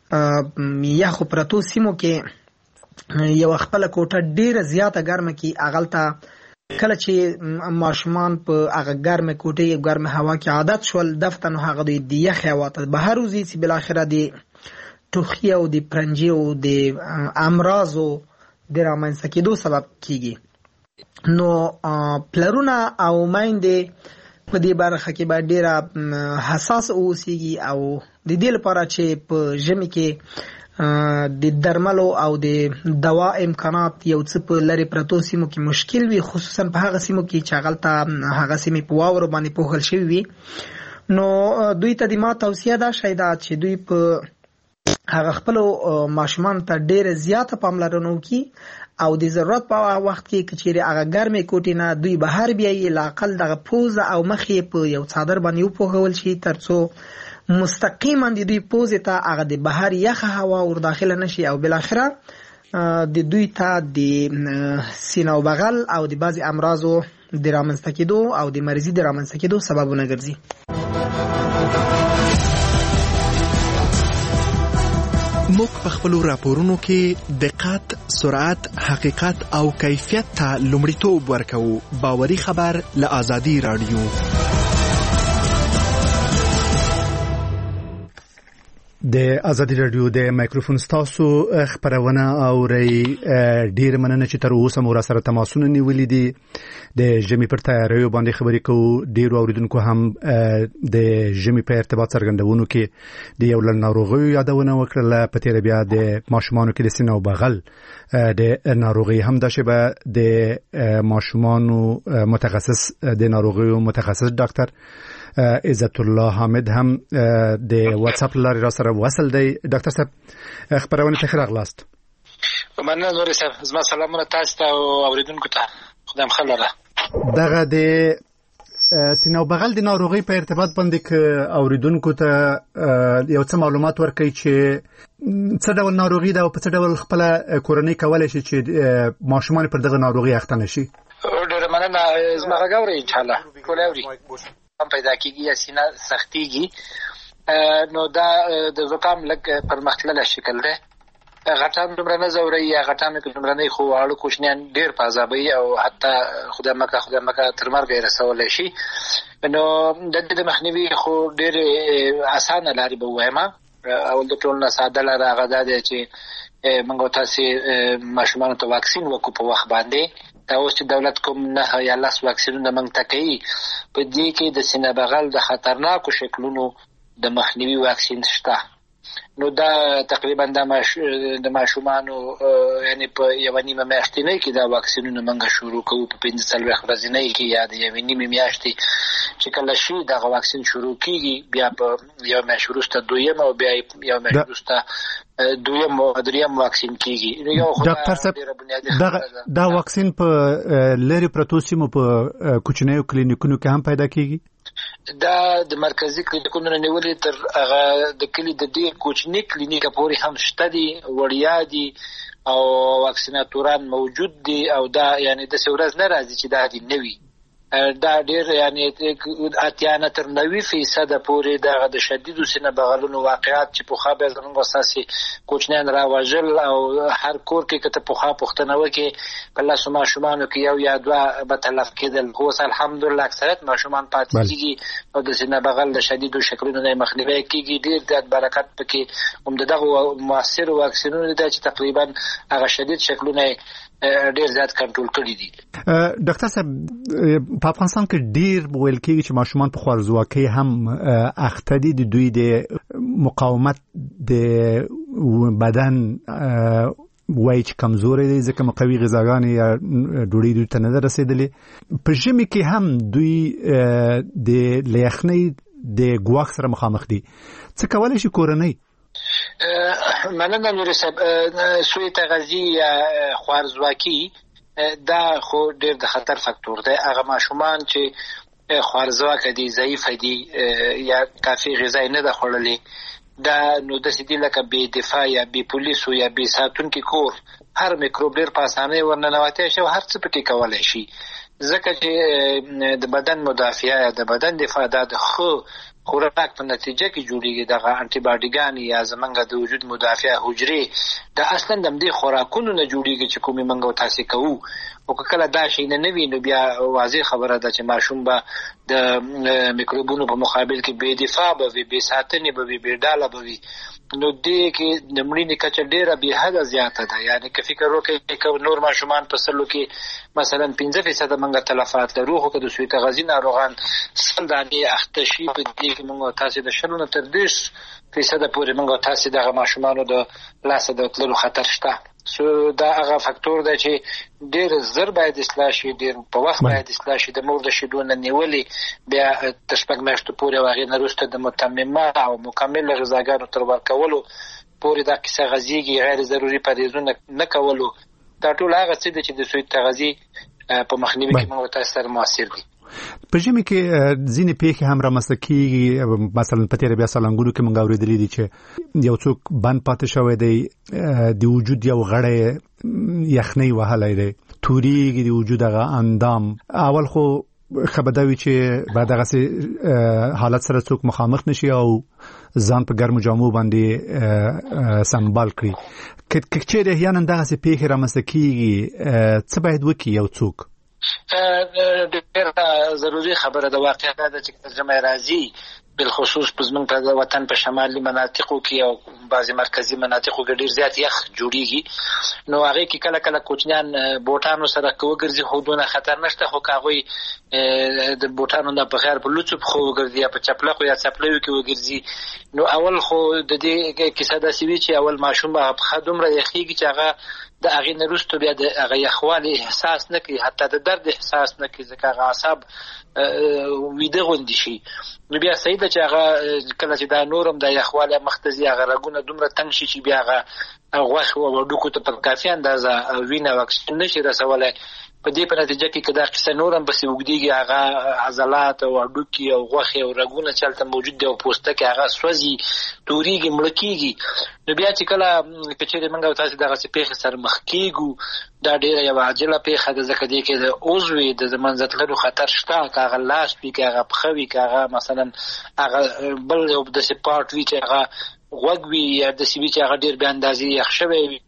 یخو پرتو سیمو کې یو خپل کوټه ډیره زیاته ګرمه کی اغلطه کله چې ماشومان په هغه ګرمه کوټه یو ګرمه هوا کې عادت شول دفتن هغه د یخ هوا ته بهر وزي چې بل اخره د ټوخي او د پرنجي او د امراضو د رامنځته کېدو سبب کیږي نو پلرونه او مایندې په دې برخه کې باید ډیره حساس اوسېږي او د دې لپاره چې په ژمي کې د درملو او د دوا امکانات یو څه په لری پرتو سیمو کې مشکل وي خصوصا په هغه سیمو کې چې هغه سیمې په واورو باندې پوښل شوی وي نو دوی ته د ما توصیه ده شایده چې دوی په هغه خپل ماشومان ته ډیره زیاته پاملرنه وکړي او د ضرورت په وخت کې کچېره هغه ګرمه کوټې نه دوی بهر بیاي لاقل دغه پوزه او مخې په یو څادر باندې وپوهول شي ترڅو مستقیما د دوی پوزه ته هغه د بهر یخ هوا ور داخله نشي او بل اخره د دوی ته د سینه او بغل او د بعضی امراضو د رامنځته کېدو او د مریضي د رامنځته کېدو سببونه ګرځي موږ په خپل راپورونو کې دقت، سرعت، حقیقت او کیفیت ته لومړیتوب ورکوو. باوري خبر له ازادي رادیو. د ازادي رادیو د مایکروفون تاسو خبرونه او ډیر مننه چې تر اوسه مو سره تماسونه نیولې دي د جمی پر تیاریو باندې خبرې کوو ډیر اوریدونکو هم د جمی په ارتباط څرګندونو کې د یو ناروغي یادونه وکړه په تیر بیا د ماشومانو کې د سینې او بغل د ناروغي هم د شبه د ماشومانو متخصص د ناروغي متخصص ډاکټر عزت الله حامد هم د واتس اپ لارې را سره وصل دی. ډاکټر صاحب خبرونه ته خیر اغلاست. مننه نور صاحب، زما سلامونه تاسو ته او اوریدونکو ته. خدای مخلره. دغه د سینو بغل د ناروغي په ارتباط باندې ک اوریدونکو ته یو څه معلومات ورکړي چې څه ډول ناروغي ده او په څه ډول خپل کورنۍ کولای شي چې ماشومان پر دغه ناروغي اخته نشي. ډېر مننه. زما غوړې ان شاء الله ټول اوري هم پیدا کیږي یا سینه سختيږي. نو دا د زکام لګ پر مختلفه شکل ده. غټان دومره نه زوري یا غټان کې دومره نه خو اړو کوشنیان ډېر پازابي او حتی خدای مکه تر مرګ رسول شي. نو د دې مخنیوي خو ډېر اسانه لاري به وایم. او د ټول نه ساده لار هغه ده چې موږ تاسو ماشومان ته واکسین وکړو په وخت باندې. دا اوس چې دولت کوم نه یا لاس واکسینونه موږ ته کوي، په دې کې د سینه بغل د خطرناکو شکلونو د مخنیوي واکسین شته. نو دا تقریبا د ماشومانو یعنی په یو نیمه میاشتې کې دا واکسینونه موږ شروع کوو په 15 ورځې کې یا د یو نیمه میاشتې چې کله شي دا واکسین شروع کیږي، بیا په یو میاشت وروسته دویم او بیا یو میاشت وروسته دویم او دریم واکسین کیږي. ډاکټر صاحب دا واکسین په لری پروتو سیمو په کوچنیو کلینیکونو کې هم پیدا کیږي؟ دا د مرکزی کلینیکونو نیولې تر هغه د کلی د دې کوچنی کلینیک پورې هم شته دي، وړیا دي او واکسیناتوران موجود دي. او دا یعنی د څورز نه راځي چې دا دي نوي. دا ډېر یعنی اتیانه تر 90% پورې د شدیدو سینه بغلونو واقعات چې په خابه زموږ اساسي کوچنیان راوژل او هر کور کې کته په خا پښتنه وکي په لاسو ماشومان کې یو یا دوه به تلف کېدل. خو الحمدلله اکثریت ماشومان پاتې کیږي او د سینه بغل د شدیدو شکلونو نه مخنیوي کیږي. ډېر د برکت پکې هم دغه موثر واکسینونه دي چې تقریبا هغه شدید شکلونه ډېر زیات کنټرول کړی دي. ډاکټر صاحب په افغانستان کې ډېر ویل کېږي چې ماشومان په خوارزواکۍ هم اخته دي. د دوی د مقاومت د بدن وایي چې کمزوري دي ځکه مقوي غذاګانې یا ډوډۍ دوی ته نه رسېدلې. په ژمي کې هم دوی د یخنۍ د ګواښ سره مخامخ دي. څه کولی شي کورنۍ؟ مننه نور صاحب. سوء تغذیه یا خوارزواکي دا خو ډېر د خطر فاکتور دی. هغه ماشومان چې خوارزواک دي، ضعیف دي یا کافي غذا نه ده خوړلې، دا نو د سیدی لکه بې دفاع یا بې پولیسو یا بې ساتونکي کور هر میکروب ډېر په اسانۍ ورننوتی شي او هر څه پکې کولی شي. ځکه چې د بدن مدافعه یا د بدن دفاع دا د ښه خوراک په نتیجه کې جوړیږي. دغه انټي باډیګانې یا زمونږ د وجود مدافع حجرې دا اصلا د دې خوراکونو نه جوړیږي چې کومې موږ تاسو کوو. او کله دا شي نه وي نو بیا واضح خبره ده چې ماشوم به د میکروبونو په مقابل کې بې دفاع به وي، بې ساتنې به وي، بې ډاله به وي. نو دې کې د مړینې کچه ډېره بې حده زیاته ده. یعنی که فکر وکړئ که نور ماشومان په سلو کې مثلا 15% موږ تلفات لرو، خو که د سوء تغذیې ناروغان 100 دانې اخته شي په دې کې موږ تاسو د 0 نه تر 10% پورې موږ تاسو دغه ماشومانو د لاسه د تللو خطر شته. دا هغه فاکتور دی چې ډېر زر باید اصلاح شي، ډېر په وخت باید اصلاح شي. د مور د شیدو نه نیولې بیا تر 6 میاشتو پورې او هغې نه وروسته د متممه او مکمله غذاګانو تر ورکولو پورې دا کیسه غذیږي، غیر ضروري پرهیزونه نه کولو. دا ټول هغه څه دي چې د سوء تغذیې په مخنیوي کې موږ تاسو سره موثر دي. په ژمي کې ځینې پیښې هم رامنځته کېږي. مثلا په تېره بیا سالنګونو کې موږ اورېدلي دي چې یو څوک بند پاتې شوی دی، د وجود یو غړی یخنۍ وهلی دی، توریږي د وجود هغه اندام. اول خو خبره وي چې بعد هغسې حالت سره څوک مخامخ نشي او ځان په ګرمو جامو باندې سنبال کړي. که چېرې احیانا دغسې پیښې رامنځته کېږي څه باید وکړي یو څوک؟ ډېره ضروري خبره ده. واقعا دا چې ژمی راځي بالخصوص په زموږ په وطن په شمالي مناطقو کې او بعضې مرکزي مناطقو کې ډېر زیات یخ جوړیږي. نو هغې کې کله کله کوچنیان بوټانو سره که وګرځي خو دونه خطر نشته، خو که هغوی د بوټانو نه بغیر په لوڅو پښو وګرځي یا په چپلقو یا څپلیو کې وګرځي، نو اول خو د دې کیسه داسې وي چې اول ماشوم به پښه دومره یخېږي چې هغه د هغې نه وروسته بیا د هغه یخوالي احساس نه کوي، حتی د درد احساس نه کوي، ځکه هغه اعصاب ویده غوندې شي. نو بیا صحیح ده چې هغه کله چې دا نور هم د یخوالي مخته ځي هغه رګونه دومره تنګ شي چې بیا هغه غوښې او هډوکو ته په کافي اندازه وینه او اکسیجن نشي رسولی. په دې په نتیجه کې که دا قصه نور هم پسې اوږدېږي هغه عضلات او هډوکي او غوښې او رګونه چې هلته موجود دي او پوستکی هغه سوځي، تورېږي، مړه کېږي. نو بیا چې کله که چېرې موږ او تاسې دغسې پېښې سره مخ کېږو دا ډېره یوه عاجله پېښه ده، ځکه دې کې د عضوې د منځه تللو خطر شته، که هغه لاس وي، که هغه پښه وي، که هغه مثلا هغه بل یو داسې پارټ وي چې هغه غوږ وي یا داسې وي چې هغه ډېر بې اندازې یخ شوی وي،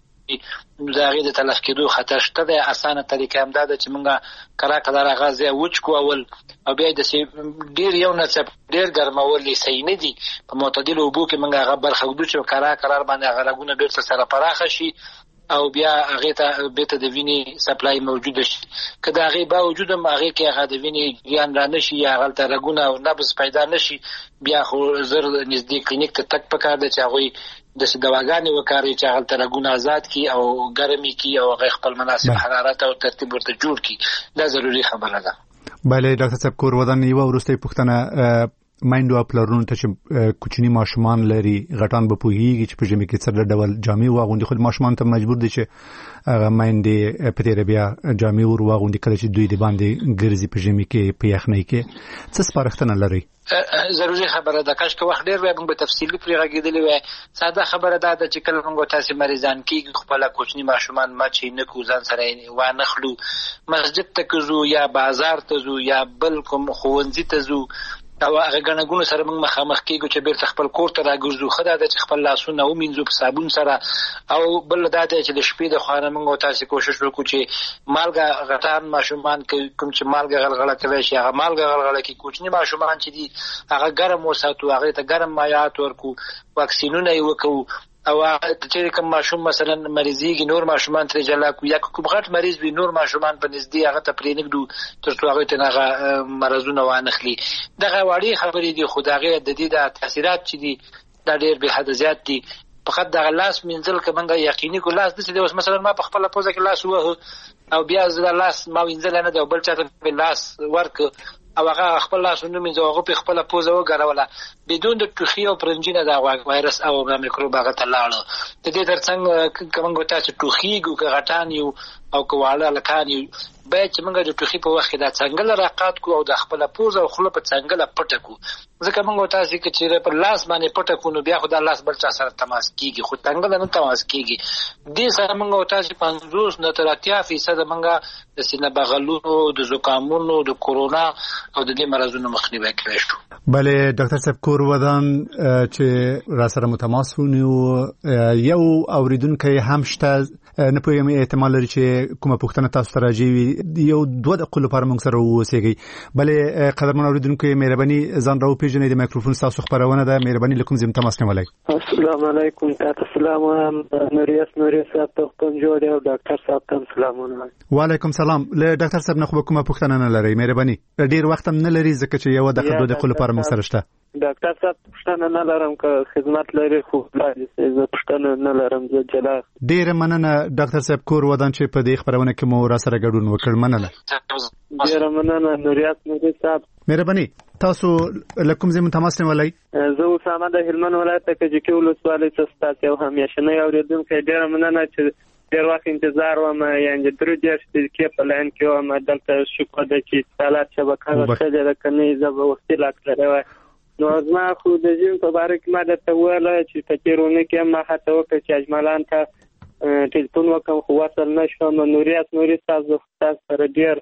د هغې د تلف کېدو خطر شته دی. اسانه طریقه همدا ده چې موږ کراکدار هغه ځای وچ کړو اول، او بیا یې داسې ډېر یو ناڅاپه ډېر ګرمول یې صحیح نه دي. په معتدلو اوبو کې موږ هغه برخه ږدو چې کرار باندې هغه رګونه بېرته سره پراخه شي او بیا هغې ته بېرته د وینې سپلای موجوده شي. که د هغې باوجود هم هغې کې هغه د وینې جریان را نه شي یا هغلته رګونه او نبض پیدا نه شي، بیا خو زر نږدې کلینیک ته تګ پکار دی چې هغوی داسې دواګانې وکاروي چې هغلته رګونه آزاد کړي او ګرمې کړي او هغې خپل مناسب حرارت او ترتیب ورته جوړ کړي. دا ضروري خبره ده. بله ډاکټر صاحب، کور ودان یوه وروستۍ پوښتنه، میندو او پلرونو ته چې کوچني ماشومان لري غټان به پوهیږي چې په ژمي کې څه ډول جامې واغوندي، خو ماشومان ته مجبور دي چې هغه میندې په تېره بیا جامې ور واغوندي کله چې دوی د باندې ګرځي په ژمي کې په یخنۍ کې. څه سپارښتنه لري؟ ضروري خبره ده. کاش که وخت ډېر وای موږ به تفصیلي پرې غږېدلي وای. ساده خبره دا ده چې کله موږ تاسې مریضان کېږي خپله کوچني ماشومان مچې نه کړو، ځان سره یې وانخلو، مسجد ته که ځو یا بازار ته ځو یا بل کوم ښوونځي ته ځو او هغه ګڼه ګوڼو سره موږ مخامخ کېږو چې بیرته خپل کور ته راګرځو. ښه دا ده چې خپل لاسونه ومینځو په صابون سره، او بل دا دی چې د شپې د خوا نه موږ او تاسې کوشش وکړو چې مالګه غټان ماشومان کوم چې مالګه غلغله کولی شي هغه مالګه غلغله کړي. کوچني ماشومان چې دي هغه ګرم وساتو، هغې ته ګرم مایعات ورکړو، واکسینونه یې وکړو، او چې کوم ماشوم مثلا مریضیږي نور ماشومان ترې جلا کړو، یا کوم غټ مریض وي نور ماشومان په نږدې هغه ته پرېنږدو تر څو هغوی ته هغه مرضونه وانخلي. دغه وړې خبرې دي، خو د هغې د دې د تاثیرات چې دي دا ډېر بې حده زیات دي. فقط دغه لاس مینځل که موږ یقیني کړو لاس داسې دی، اوس مثلا ما په خپله پوزه کې لاس ووهه او بیا زه دا لاس ما وینځلی نه دی او بل چا ته مې لاس ورکړ او هغه خپل لاس ونه مینځه او هغه په خپله پوزه وګروله بدون د ټوخي او پرنجي نه دا وایرس او میکروب هغه ته لاړه. د دې تر څنګ که موږ تاسې ټوخیږو که غټان یو او که واړه هلکان یو باید چې موږ د ټوخي په وخت کې دا څنګله راقات کړو او د خپله پوزه او خوله په څنګله پټه کړو. ځکه موږ تاسې که چېرې په لاس باندې پټه کړو نو بیا خو دا لاس بل چا سره تماس کېږي، خو څنګله نه تماس کېږي. دې سره موږ تاسې 50 نه تر 80% موږ د سینه بغلونو، د زکامونو، د کورونا او د دې مرضونو مخنیوی کولی شو. بله ډاکټر صاحب، کور ودان چې را سره متماس ونیو یو اوریدونکی هم شته، نه پوهېږم احتمال لري چې کومه پوښتنه تاسو ته راجع وي، یو 2 دقیقو لپاره موږ سره واوسېږئ. بلې قدرمن اوریدونکو مهرباني ځان راوپېژنئ، د مایکروفون ستاسو خپرونه ده، مهرباني له کوم ځای تماس نیولی؟ السلام علیکم. تاسو سلام نوریاس صاحب ته کوم جوړ او ډاکټر صاحب ته سلامونه. وعلیکم سلام. له ډاکټر صاحب نه خو کومه پوښتنه نه لرئ؟ مهرباني ډېر وخت هم نه لري ځکه چې یو دقیقه 2 دقیقو لپاره موږ سره شته. ډاکټر صاحب پوښتنه نه لرم، که خدمت لري خو زه پوښتنه نه لرم، زه جلا. ډېره مننه ډاکټر صاحب، کور ودان چې په دې خپرونه کې مو را سره ګډون وکړ. مننه. ډېره مننه نوریاس صاحب. مهرباني. تاسو له کوم ځای تماس نیولی؟ زه اسامه د هلمند ولایت کجکي ولسوالۍ څخه ستاسو یو همیشنی اورېدونکی. ډېره مننه چې ډېر وخت انتظار وم، یعنې 3 دقیقې په لاین کې وم. دلته شکر ده چې اتصالات شبکه ښه ده، که نه زه به وختي لا تللی وای. نو زما خو د ژمي په باره کې ما درته وویله چې په تېرونه کې هم ما هڅه وکړه چې اجمالان ته ټلیفون وکړم خو وصل نه شوم. نوریاس تاسو سره ډېر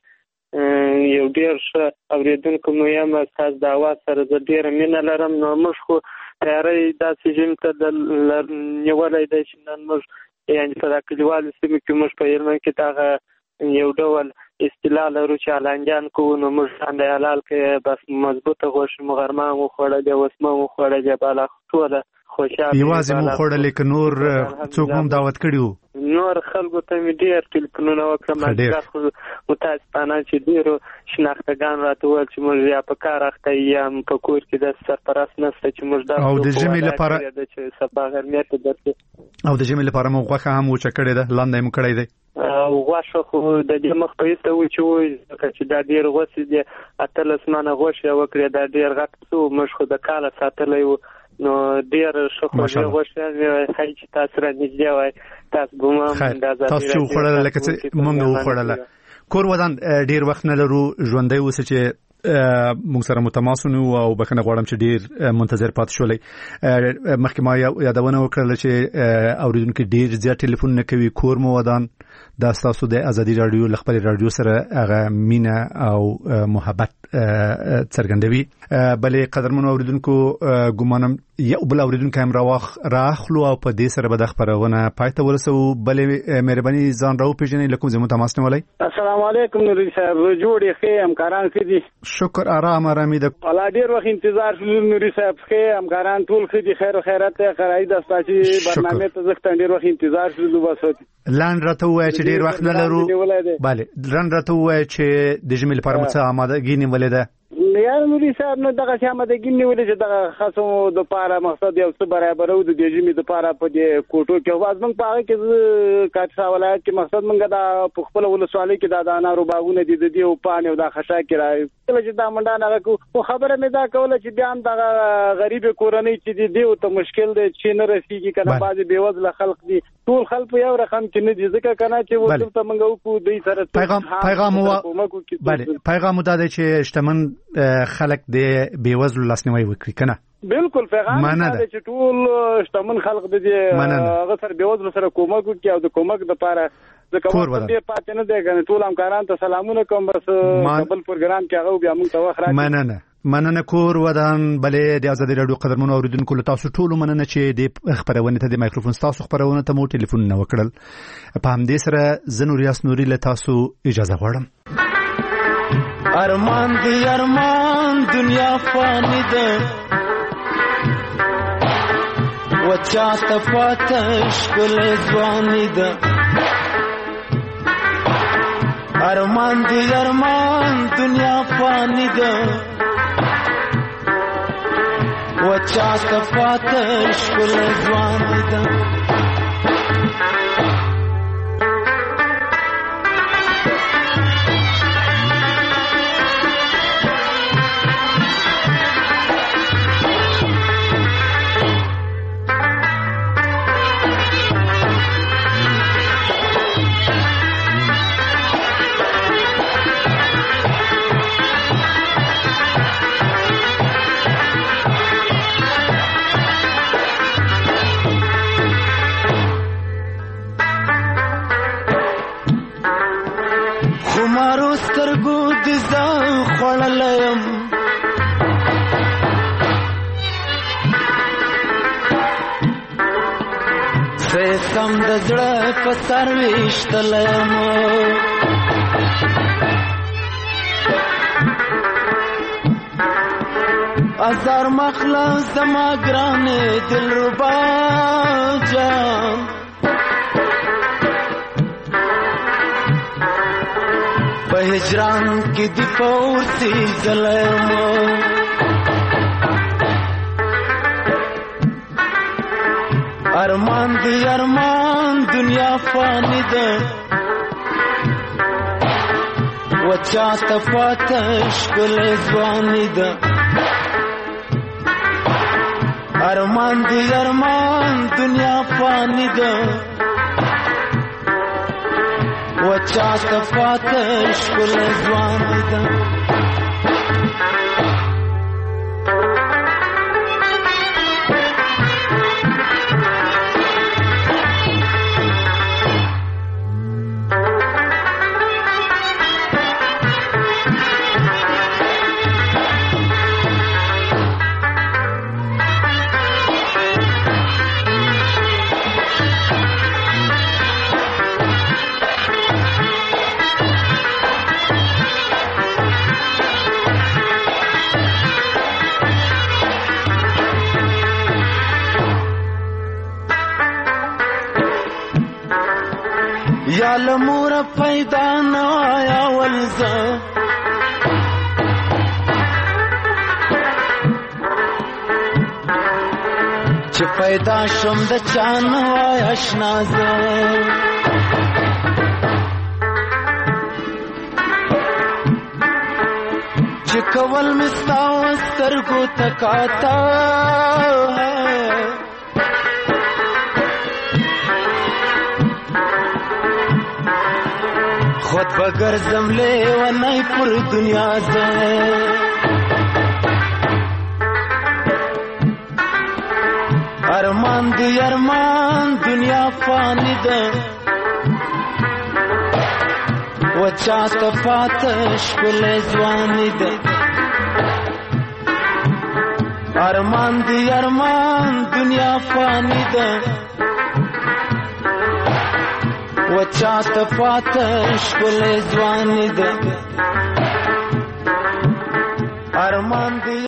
یو ډېر ښه اورېدونکی مو یم، ستاسو د اواز سره زه ډېره مینه لرم. نو موږ خو تیاری داسې ژمي ته نیولی دی چې نن موږ یعنې په دا کلیوالو سیمو کې موږ په هلمند کې دغه یو ډول اصطلاح لرو چې هلنګیان کوو. نو موږ ځان د حلال کې بس مضبوطه غوښه مو غرمه هم وخوړلې، وسمه هم وخوړلې، بالا ټوله خوشاله یوازې مو خوړل کې نور څوک هم دعوت کړیو نور خلکو ته مې ډېر ټلیفونونه وکړم متاسفانه چې ډېرو شناختګان راته وویل چې موږ یا په کار اخته یا په کور کې د سرپرست نشته چې موږ دا او د ژمي لپاره چې سبا غرمې ته درته او د ژمي لپاره مو غوښه هم وچه کړې ده لاندې مو کړی دی غوښه خو د دې مخ په ایسته و چې وایي چې دا ډېر غوښې دي 18 منه غوښه وکړې دا ډېر غټ څو موږ خو د کاله ساتلی و نو ډېر ښه خوږې غوښه ښایي چې تاسو را نږدې وای تاسو به هم د ازادي تاسو چې وخوړله لکه څه موږ وخوړله کور ودان ډېر وخت نه لرو ژوندی اوسه چې موږ سره متماس نو او بخنه غواړم چې ډیر منتظر پات شولې مخکې ما یادونه وکړل چې اوریدونکو ډیر زیات ټلیفون نه کوي کور مو ودان دا تاسو د ازادي رادیو لخپل رادیو سره هغه مینا او محبت څرګندوي بلې قدرمن اوریدونکو ګومانم یو بل اوریدونکو هم راخلو او په دې سره به د خبرونه پاتې ورسو بلې مهرباني ځان راو پیژنې لکه زموږ تماس نه ولای السلام علیکم نوري صاحب جوړې خې همکاران ښه دي شکر آرامي ده الله ډیر وخت انتظار شو نوري صاحب خې همکاران ټول ښه دي خیر او خیرات ته قرای د ستاسو برنامه ته زخت ډیر وخت انتظار شو دوباسه لاند راته وای چې ډیر وخت نه لرو bale لاند راته وای چې د ژمي لپاره مو څه آمادګي نیولې ده یار نوري صاحب نو دغه آمادګي نیولې چې دغه خاصو د پاره مقصد یو څه برابرو د ژمي د پاره په دې کوټو کې واز موږ پاره کې کاټسا ولایت کې مقصد موږ دا په خپل ولسوالۍ کې د انارو باغونه دي د دې او پانه او د خشا کې راي کله چې دا منډه نه کو خبره مې دا کوله چې بیا هم دغه غریب کورنۍ چې دی او ته مشکل دی چې نه رسیږي کنه بعضي بیوزله خلک دي ټول خلک یو رقم کې نه دي ځکه کنه چې وڅ ته موږ کو دوی سره پیغام دا دی چې شتمن خلک د بیوزلو لاسنیوي وکړي کنه بالکل پیغام دا چې ټول شتمن خلک د هغه سره بیوزلو سره کومک وکړي او د کومک د لپاره د کومک په پاتې نه دی کنه ټول همکاران ته سلامونه کوم بس خپل پروګرام کې هغه بیا موږ ته وخت راځي مننه کور ودان بلې د ازادي رادیو قدرمنو اوریدونکو له تاسو ټول مننه چې د خبرونه ته د مایکروفون تاسو خبرونه ته مو ټلیفون نه وکړل په همدې سره زنوریاس نوري له تاسو اجازه غواړم ارمان دی ارمان دنیا فانی ده وچا تفاتش کل ځواني ده ارمان دی ارمان دنیا فانی ده وچا تفاتش کل ځواني ده خمارو سترګو د ځان خړلم زه سم د زړه په سر ویشتلم ازار مخلا زما ګرانې دلربا جان په هجران کې د پورسي ظلم ارمان دی ارمان دنیا فانی ده وچا تفاتش کل ځواني ده ارمان دی ارمان دنیا فانی ده وچا تفاتش کل ځواني ده لمور پیدا نه یا ولزه چې پیدا شم د چان وای آشنا زه چې کول مستا سترګو تکاتا خود بگر زملے و نئی پر دنیا زه ارمان دی ارمان دنیا فانی ده و چاست پاتش کل زوانی ده ارمان دی ارمان دنیا فانی ده و چاست پاتش کل زوانی ده ارمان دی